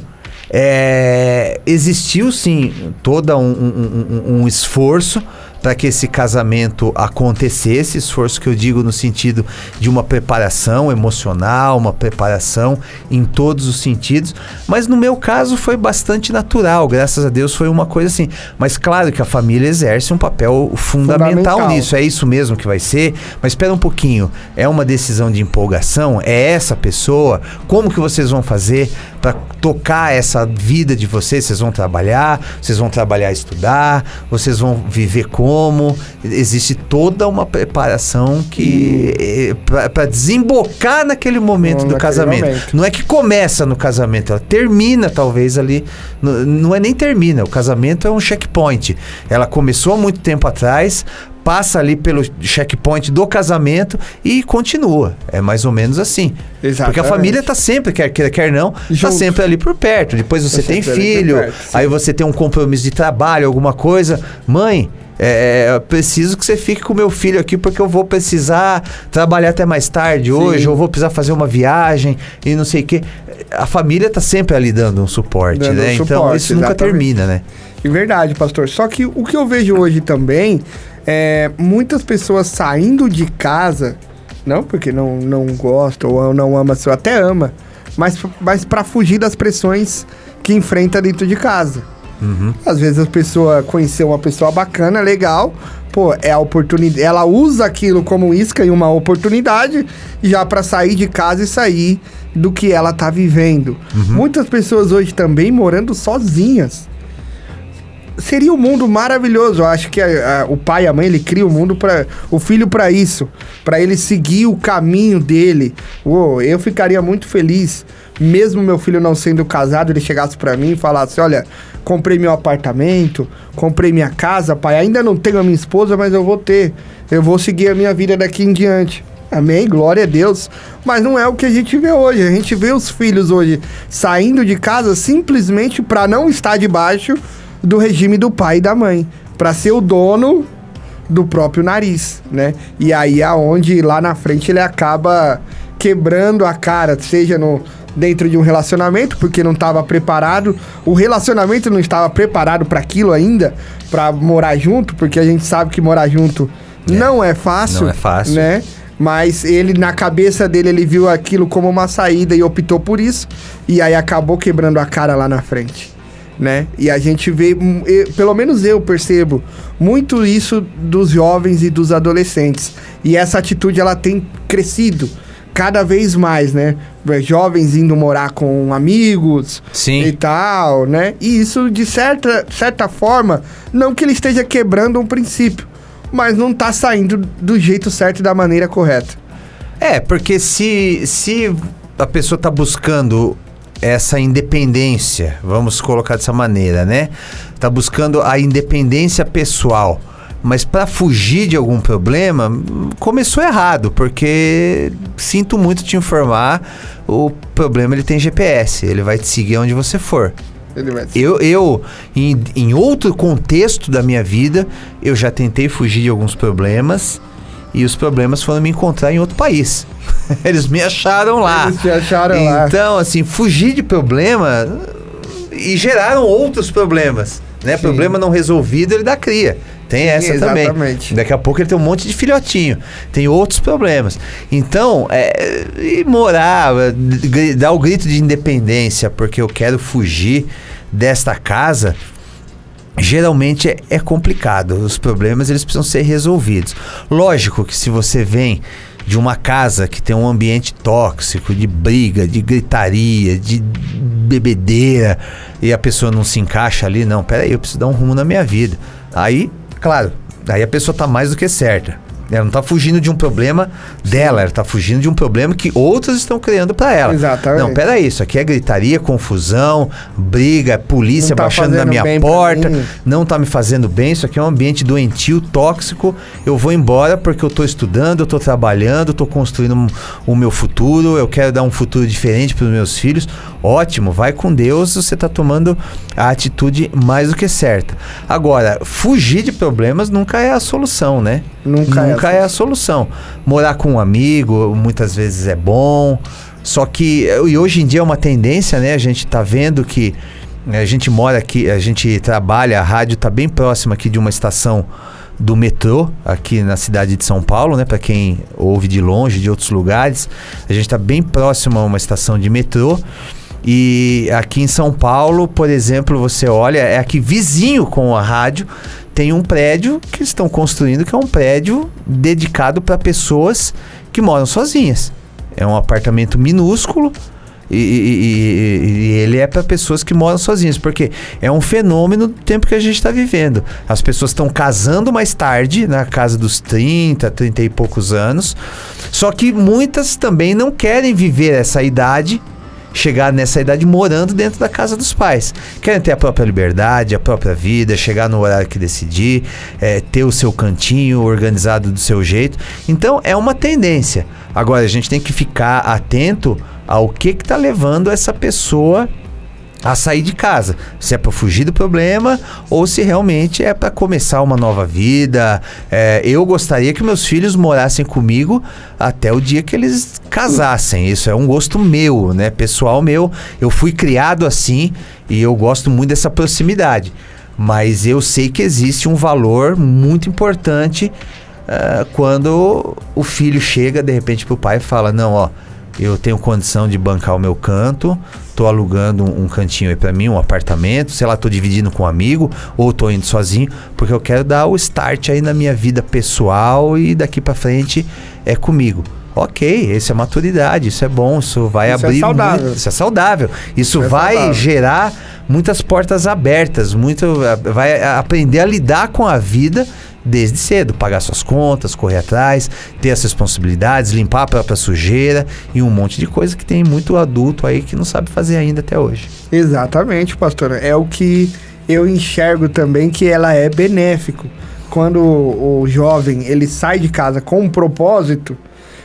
é, existiu sim todo um, um, um, um esforço para que esse casamento acontecesse, esforço que eu digo no sentido de uma preparação emocional, uma preparação em todos os sentidos, mas no meu caso foi bastante natural, graças a Deus foi uma coisa assim, mas claro que a família exerce um papel fundamental, fundamental. nisso, é isso mesmo que vai ser, mas espera um pouquinho, é uma decisão de empolgação, é essa pessoa, como que vocês vão fazer para tocar essa vida de vocês. Vocês vão trabalhar, vocês vão trabalhar e estudar, vocês vão viver como. Existe toda uma preparação que hum. para desembocar naquele momento Bom, do casamento. Momento. Não é que começa no casamento, ela termina talvez ali. Não, não é nem termina, o casamento é um checkpoint. Ela começou há muito tempo atrás, passa ali pelo checkpoint do casamento e continua. É mais ou menos assim. Exatamente. Porque a família tá sempre, quer queira, quer não, Junto. tá sempre ali por perto. Depois você tá tem filho, perto, aí você tem um compromisso de trabalho, alguma coisa. Mãe, é, eu preciso que você fique com o meu filho aqui porque eu vou precisar trabalhar até mais tarde hoje, Sim. eu vou precisar fazer uma viagem e não sei o quê. A família tá sempre ali dando um suporte, dando né? Um suporte, então isso nunca exatamente. termina, né? É verdade, pastor. Só que o que eu vejo hoje também é muitas pessoas saindo de casa, não porque não, não gostam ou não ama, até ama, mas, mas para fugir das pressões que enfrenta dentro de casa. Uhum. Às vezes a pessoa conheceu uma pessoa bacana, legal, pô, é a oportunidade, ela usa aquilo como isca e uma oportunidade já para sair de casa e sair do que ela tá vivendo. Uhum. Muitas pessoas hoje também morando sozinhas. Seria um mundo maravilhoso. Eu acho que a, a, o pai e a mãe, ele cria o mundo para o filho para isso, para ele seguir o caminho dele. Oh, eu ficaria muito feliz, mesmo meu filho não sendo casado, ele chegasse para mim e falasse: olha, comprei meu apartamento, comprei minha casa, pai, ainda não tenho a minha esposa, mas eu vou ter. Eu vou seguir a minha vida daqui em diante. Amém, glória a Deus. Mas não é o que a gente vê hoje. A gente vê os filhos hoje saindo de casa simplesmente para não estar debaixo do regime do pai e da mãe, para ser o dono do próprio nariz, né? E aí é onde lá na frente ele acaba quebrando a cara, seja no dentro de um relacionamento, porque não estava preparado, o relacionamento não estava preparado para aquilo ainda, para morar junto, porque a gente sabe que morar junto é, não é fácil, não é fácil, né? Mas ele, na cabeça dele, ele viu aquilo como uma saída e optou por isso, e aí acabou quebrando a cara lá na frente, né? E a gente vê, eu, pelo menos eu percebo muito isso dos jovens e dos adolescentes, e essa atitude ela tem crescido cada vez mais, né? Jovens indo morar com amigos Sim. e tal, né? E isso, de certa, certa forma, não que ele esteja quebrando um princípio, mas não tá saindo do jeito certo e da maneira correta. É, porque se, se a pessoa tá buscando essa independência, vamos colocar dessa maneira, né? Tá buscando a independência pessoal, mas para fugir de algum problema, começou errado, porque sinto muito te informar, o problema ele tem G P S, ele vai te seguir onde você for. Ele vai te... Eu, eu em, em outro contexto da minha vida, eu já tentei fugir de alguns problemas e os problemas foram me encontrar em outro país. Eles me acharam lá. Eles te acharam então, lá. Então, assim, fugir de problema e geraram outros problemas, né? Sim. Problema não resolvido, ele dá cria. Tem Sim, essa exatamente. também. Daqui a pouco ele tem um monte de filhotinho. Tem outros problemas. Então, é, e morar, dar o grito de independência porque eu quero fugir desta casa, geralmente é, é complicado. Os problemas, eles precisam ser resolvidos. Lógico que se você vem de uma casa que tem um ambiente tóxico, de briga, de gritaria, de bebedeira, e a pessoa não se encaixa ali, não, peraí, eu preciso dar um rumo na minha vida. Aí, claro, aí a pessoa tá mais do que certa. Ela não tá fugindo de um problema dela, ela tá fugindo de um problema que outros estão criando para ela. Exatamente. Não, peraí, isso aqui é gritaria, confusão, briga, polícia tá baixando na minha porta, não tá me fazendo bem, isso aqui é um ambiente doentio, tóxico, eu vou embora porque eu tô estudando, eu tô trabalhando, eu tô construindo um, o meu futuro, eu quero dar um futuro diferente pros meus filhos. Ótimo, vai com Deus, você tá tomando a atitude mais do que certa. Agora, fugir de problemas nunca é a solução, né? Nunca, nunca é, a é a solução. Morar com um amigo muitas vezes é bom, só que e hoje em dia é uma tendência, né? A gente tá vendo que a gente mora aqui, a gente trabalha, a rádio tá bem próxima aqui de uma estação do metrô, aqui na cidade de São Paulo, né? Para quem ouve de longe, de outros lugares, a gente tá bem próximo a uma estação de metrô. E aqui em São Paulo, por exemplo, você olha, é aqui vizinho com a rádio, tem um prédio que estão construindo, que é um prédio dedicado para pessoas que moram sozinhas. É um apartamento minúsculo, E, e, e, e ele é para pessoas que moram sozinhas, porque é um fenômeno do tempo que a gente está vivendo. As pessoas estão casando mais tarde, na casa dos trinta, trinta e poucos anos, só que muitas também não querem viver essa idade, chegar nessa idade morando dentro da casa dos pais. Querem ter a própria liberdade, a própria vida, chegar no horário que decidir, é, ter o seu cantinho organizado do seu jeito. Então é uma tendência. Agora a gente tem que ficar atento ao que que tá levando essa pessoa a sair de casa, se é para fugir do problema ou se realmente é para começar uma nova vida. É, eu gostaria que meus filhos morassem comigo até o dia que eles casassem. Isso é um gosto meu, né, pessoal meu. Eu fui criado assim e eu gosto muito dessa proximidade, mas eu sei que existe um valor muito importante uh, quando o filho chega de repente pro pai e fala: não, ó, eu tenho condição de bancar o meu canto, tô alugando um, um cantinho aí pra mim, um apartamento, sei lá, tô dividindo com um amigo, ou tô indo sozinho, porque eu quero dar o start aí na minha vida pessoal e daqui pra frente é comigo. Ok, essa é maturidade, isso é bom, isso vai
isso
abrir...
É saudável.
Muito, isso é saudável. Isso,
isso
vai
é saudável.
gerar muitas portas abertas, muito, vai aprender a lidar com a vida desde cedo, pagar suas contas, correr atrás, ter as responsabilidades, limpar a própria sujeira e um monte de coisa que tem muito adulto aí que não sabe fazer ainda até hoje.
Exatamente, pastor. É o que eu enxergo também, que ela é benéfico. Quando o, o jovem, ele sai de casa com um propósito,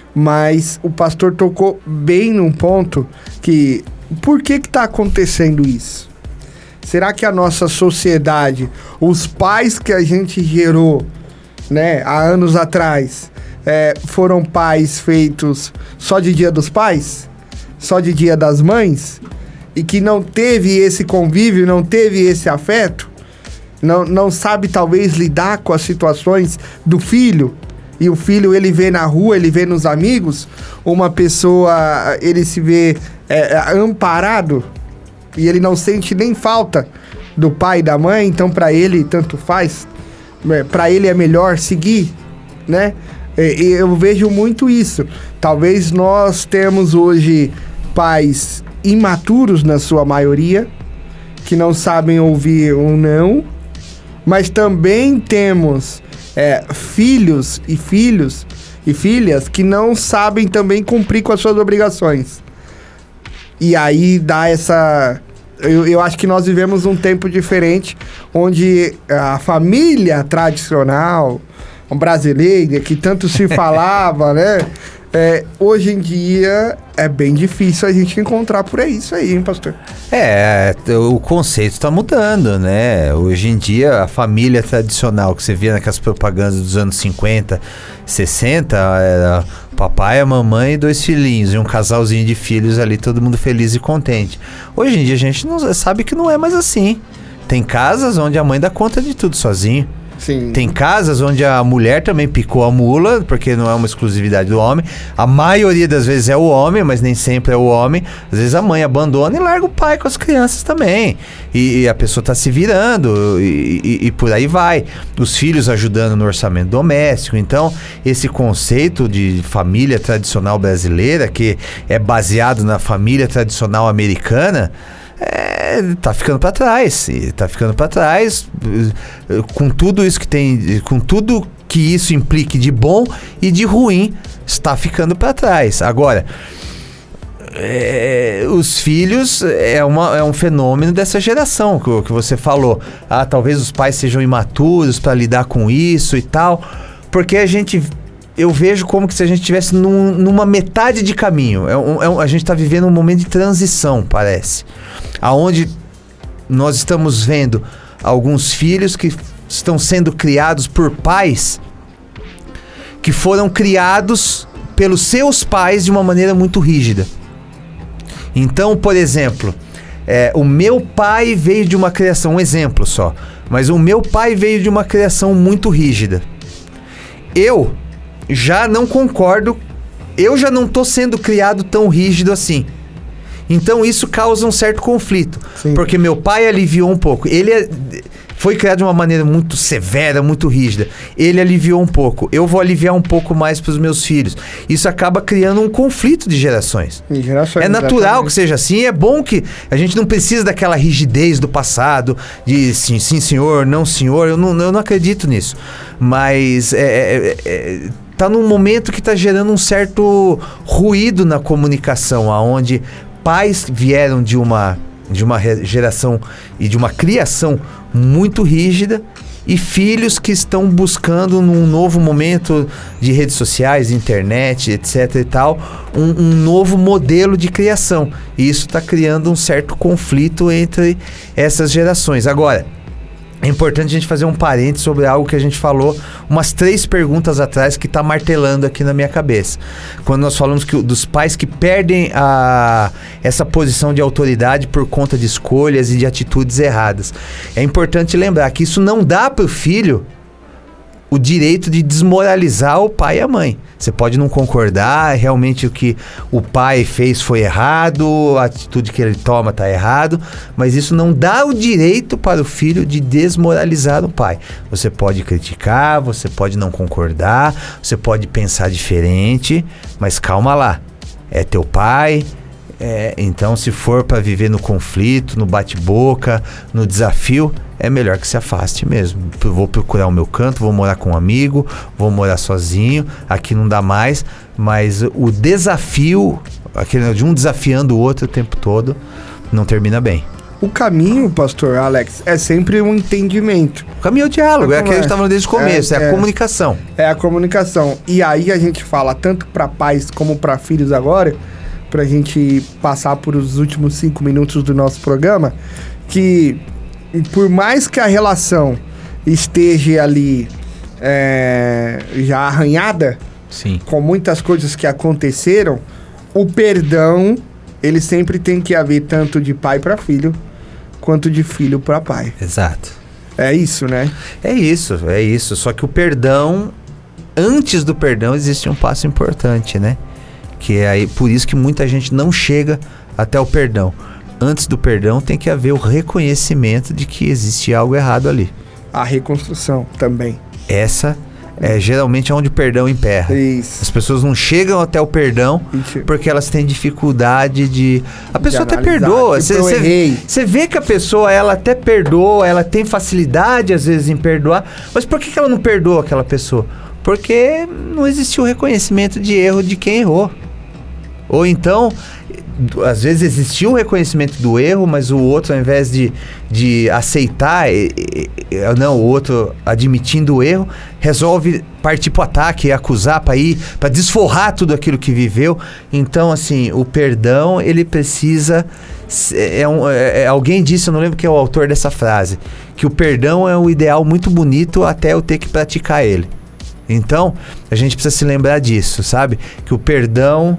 mas o pastor tocou bem num ponto que... Por que que tá acontecendo isso? Será que a nossa sociedade, os pais que a gente gerou, né, há anos atrás, é, foram pais feitos só de Dia dos Pais? Só de Dia das Mães? E que não teve esse convívio, não teve esse afeto? Não, não sabe talvez lidar com as situações do filho? E o filho, ele vê na rua, ele vê nos amigos, uma pessoa, ele se vê é, amparado, e ele não sente nem falta do pai e da mãe, então para ele tanto faz, para ele é melhor seguir, né? E, e eu vejo muito isso. Talvez nós temos hoje pais imaturos na sua maioria, que não sabem ouvir um não, mas também temos é, filhos e filhos e filhas que não sabem também cumprir com as suas obrigações. E aí dá essa... Eu, eu acho que nós vivemos um tempo diferente, onde a família tradicional brasileira, que tanto se falava, né? É, hoje em dia é bem difícil a gente encontrar por aí isso aí, hein, pastor?
É, o conceito está mudando, né? Hoje em dia, a família tradicional que você via naquelas propagandas dos anos cinquenta, sessenta, era o papai, a mamãe e dois filhinhos, e um casalzinho de filhos ali, todo mundo feliz e contente. Hoje em dia a gente não, sabe que não é mais assim. Tem casas onde a mãe dá conta de tudo sozinho.
Sim.
Tem casas onde a mulher também picou a mula, porque não é uma exclusividade do homem. A maioria das vezes é o homem, mas nem sempre é o homem. Às vezes a mãe abandona e larga o pai com as crianças também. E, e a pessoa está se virando e, e, e por aí vai. Os filhos ajudando no orçamento doméstico. Então, esse conceito de família tradicional brasileira, que é baseado na família tradicional americana, É, tá ficando para trás, tá ficando para trás, com tudo isso que tem, com tudo que isso implique de bom e de ruim, está ficando para trás. Agora, é, os filhos é, uma, é um fenômeno dessa geração que, que você falou. Ah, talvez os pais sejam imaturos para lidar com isso e tal, porque a gente... Eu vejo como que se a gente estivesse num, numa metade de caminho. É um, é um, a gente está vivendo um momento de transição, parece. Aonde nós estamos vendo alguns filhos que estão sendo criados por pais que foram criados pelos seus pais de uma maneira muito rígida. Então, por exemplo, é, o meu pai veio de uma criação, um exemplo só, mas o meu pai veio de uma criação muito rígida. Eu... já não concordo, eu já não tô sendo criado tão rígido assim. Então isso causa um certo conflito. Sim. Porque meu pai aliviou um pouco. Ele foi criado de uma maneira muito severa, muito rígida. Ele aliviou um pouco. Eu vou aliviar um pouco mais para os meus filhos. Isso acaba criando um conflito de gerações.
De gerações,
é natural
exatamente.
que seja assim. É bom que a gente não precisa daquela rigidez do passado, de sim, sim senhor, não senhor. Eu não, eu não acredito nisso. Mas é, é, é, tá num momento que está gerando um certo ruído na comunicação, onde pais vieram de uma, de uma geração e de uma criação muito rígida e filhos que estão buscando num novo momento de redes sociais, internet, etc e tal, um, um novo modelo de criação. E isso está criando um certo conflito entre essas gerações. Agora, é importante a gente fazer um parênteses sobre algo que a gente falou umas três perguntas atrás que está martelando aqui na minha cabeça. Quando nós falamos que, dos pais que perdem a, essa posição de autoridade por conta de escolhas e de atitudes erradas. É importante lembrar que isso não dá para o filho o direito de desmoralizar o pai e a mãe. Você pode não concordar, realmente o que o pai fez foi errado, a atitude que ele toma está errado, mas isso não dá o direito para o filho de desmoralizar o pai. Você pode criticar, você pode não concordar, você pode pensar diferente, mas calma lá, é teu pai. É, então, se for para viver no conflito, no bate-boca, no desafio, é melhor que se afaste mesmo. Eu vou procurar o meu canto, vou morar com um amigo, vou morar sozinho, aqui não dá mais, mas o desafio, aquele de um desafiando o outro o tempo todo, não termina bem.
O caminho, pastor Alex, é sempre um entendimento.
O caminho é o diálogo, é, é aquilo que a gente estava falando desde o começo, é, é, é a comunicação.
É a comunicação. E aí a gente fala tanto para pais como para filhos agora, pra gente passar por os últimos cinco minutos do nosso programa, que por mais que a relação esteja ali é, já arranhada,
sim,
com muitas coisas que aconteceram, o perdão, ele sempre tem que haver tanto de pai para filho, quanto de filho para pai.
Exato.
É isso, né?
É isso, é isso. Só que o perdão, antes do perdão existe um passo importante, né? Que é aí, por isso que muita gente não chega até o perdão. Antes do perdão tem que haver o reconhecimento de que existe algo errado ali.
A reconstrução também.
Essa é geralmente onde o perdão emperra.
Isso.
As pessoas não chegam até o perdão Isso. porque elas têm dificuldade de... A pessoa de até perdoa. Você vê que a pessoa, ela até perdoa, ela tem facilidade às vezes em perdoar, mas por que, que ela não perdoa aquela pessoa? Porque não existiu o reconhecimento de erro de quem errou. Ou então, às vezes existiu o reconhecimento do erro, mas o outro, ao invés de, de aceitar, e, e, não, o outro admitindo o erro, resolve partir para o ataque, acusar para ir, para desforrar tudo aquilo que viveu. Então, assim, o perdão, ele precisa... É um, é, alguém disse, eu não lembro quem é o autor dessa frase, que o perdão é um ideal muito bonito até eu ter que praticar ele. Então, a gente precisa se lembrar disso, sabe? Que o perdão,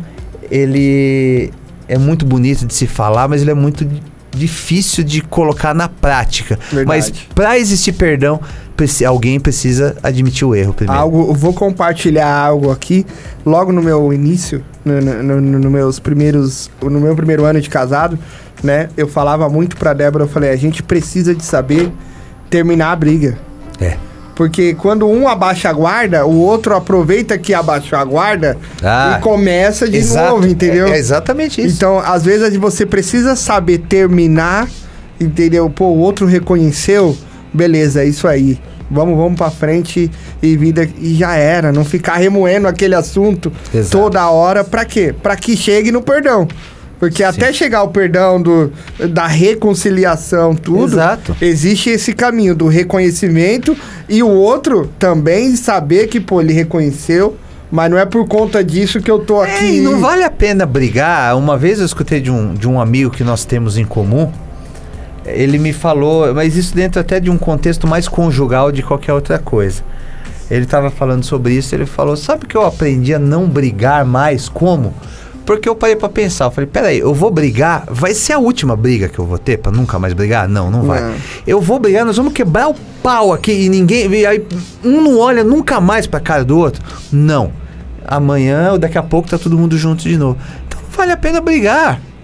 ele é muito bonito de se falar, mas ele é muito difícil de colocar na prática. Verdade. Mas para existir perdão, alguém precisa admitir o erro primeiro.
Algo, eu vou compartilhar algo aqui. Logo no meu início, no, no, no, no, meus primeiros, no meu primeiro ano de casado, né? Eu falava muito pra Débora, eu falei, a gente precisa de saber terminar a briga.
É.
Porque quando um abaixa a guarda, o outro aproveita que abaixou a guarda ah, e começa de exato, novo, entendeu?
É, é exatamente isso.
Então, às vezes, você precisa saber terminar, entendeu? Pô, o outro reconheceu, beleza, é isso aí. Vamos, vamos pra frente e vida... E já era, não ficar remoendo aquele assunto exato. Toda hora. Pra quê? Pra que chegue no perdão. Porque Sim. até chegar o perdão do, da reconciliação, tudo,
exato.
Existe esse caminho do reconhecimento e o outro também saber que, pô, ele reconheceu, mas não é por conta disso que eu tô aqui.
É, e não vale a pena brigar. Uma vez eu escutei de um, de um amigo que nós temos em comum, ele me falou, mas isso dentro até de um contexto mais conjugal de qualquer outra coisa. Ele estava falando sobre isso, ele falou, sabe que eu aprendi a não brigar mais? Como? Porque eu parei pra pensar, eu falei, peraí, eu vou brigar, vai ser a última briga que eu vou ter pra nunca mais brigar? Não, não vai. Não. Eu vou brigar, nós vamos quebrar o pau aqui e ninguém, e aí um não olha nunca mais pra cara do outro. Não. Amanhã ou daqui a pouco tá todo mundo junto de novo. Então não vale a pena brigar.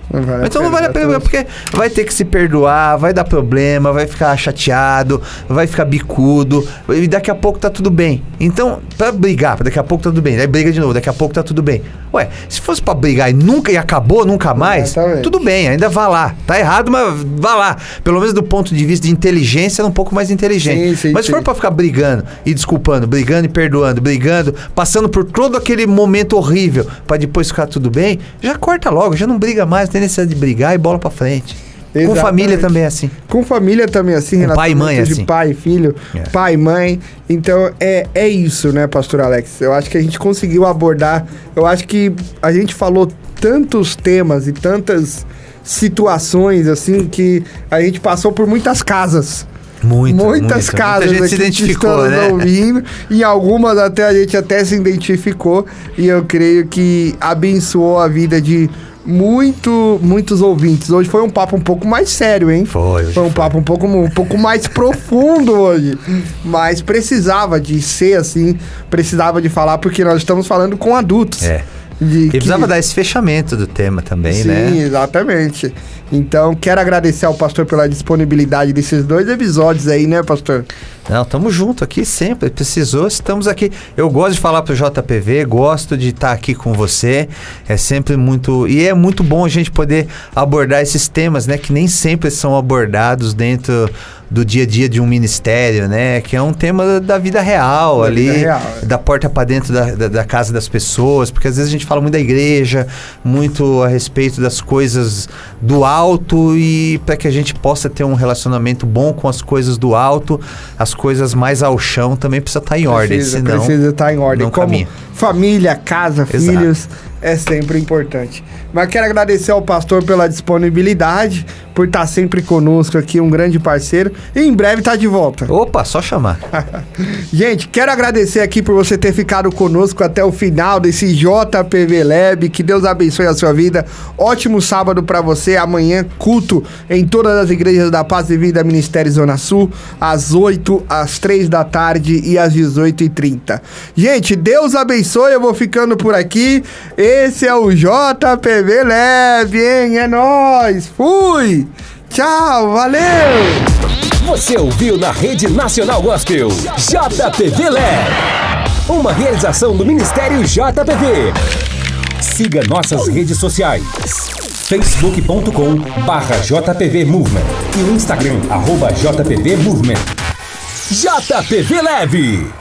Não vale
então não vale a pena, porque vai ter que se perdoar, vai dar problema, vai ficar chateado, vai ficar bicudo, e daqui a pouco tá tudo bem. Então, pra brigar, daqui a pouco tá tudo bem, aí briga de novo, daqui a pouco tá tudo bem. Ué, se fosse pra brigar e nunca, e acabou, nunca mais, Exatamente. Tudo bem, ainda vá lá. Tá errado, mas vá lá. Pelo menos do ponto de vista de inteligência, é um pouco mais inteligente. Sim, sim, mas se sim. for pra ficar brigando e desculpando, brigando e perdoando, brigando, passando por todo aquele momento horrível pra depois ficar tudo bem, já corta logo, já não briga mais, não tem necessidade de brigar e bola pra frente. Exatamente. Com família também é assim.
Com família também é assim,
com pai e mãe é assim.
De pai e filho, é. pai e mãe. Então é, é isso, né, pastor Alex? Eu acho que a gente conseguiu abordar, eu acho que a gente falou tantos temas e tantas situações, assim, que a gente passou por muitas casas.
Muito,
Muitas
muito.
casas
Muita gente
aqui
se identificou,
que estamos
né?
ouvindo, e algumas até a gente até se identificou, e eu creio que abençoou a vida de muito, muitos ouvintes. Hoje foi um papo um pouco mais sério, hein?
Foi.
Foi um
foi.
papo um pouco, um pouco mais profundo hoje, mas precisava de ser assim, precisava de falar, porque nós estamos falando com adultos.
É.
De
e precisava
que...
dar esse fechamento do tema também,
Sim,
né?
Sim, exatamente. Então, quero agradecer ao pastor pela disponibilidade desses dois episódios aí, né, pastor?
Não, estamos juntos aqui sempre. Precisou, estamos aqui. Eu gosto de falar pro J P V, gosto de estar aqui com você. É sempre muito... E é muito bom a gente poder abordar esses temas, né? Que nem sempre são abordados dentro do dia a dia de um ministério, né? Que é um tema da vida real, da ali, vida real, é. Da porta para dentro da, da, da casa das pessoas, porque às vezes a gente fala muito da igreja, muito a respeito das coisas do alto, e para que a gente possa ter um relacionamento bom com as coisas do alto, as coisas mais ao chão também precisa estar em precisa, ordem, senão
precisa estar em ordem.
Não
Como
caminha.
Família, casa,
Exato.
filhos, é sempre importante. Mas quero agradecer ao pastor pela disponibilidade, por estar sempre conosco aqui, um grande parceiro, e em breve tá de volta.
Opa, só chamar.
Gente, quero agradecer aqui por você ter ficado conosco até o final desse J P V Lab, que Deus abençoe a sua vida, ótimo sábado pra você, amanhã culto em todas as igrejas da Paz e Vida Ministério Zona Sul, às oito, às três da tarde e às dezoito e trinta. Gente, Deus abençoe, eu vou ficando por aqui, esse é o J P V Lab, hein? É nóis, fui! Tchau, valeu!
Você ouviu na Rede Nacional Gospel J P V Lab, uma realização do Ministério J P V. Siga nossas redes sociais, facebook ponto com barra J P V Movement e o Instagram, arroba J P V Movement. J P V Lab.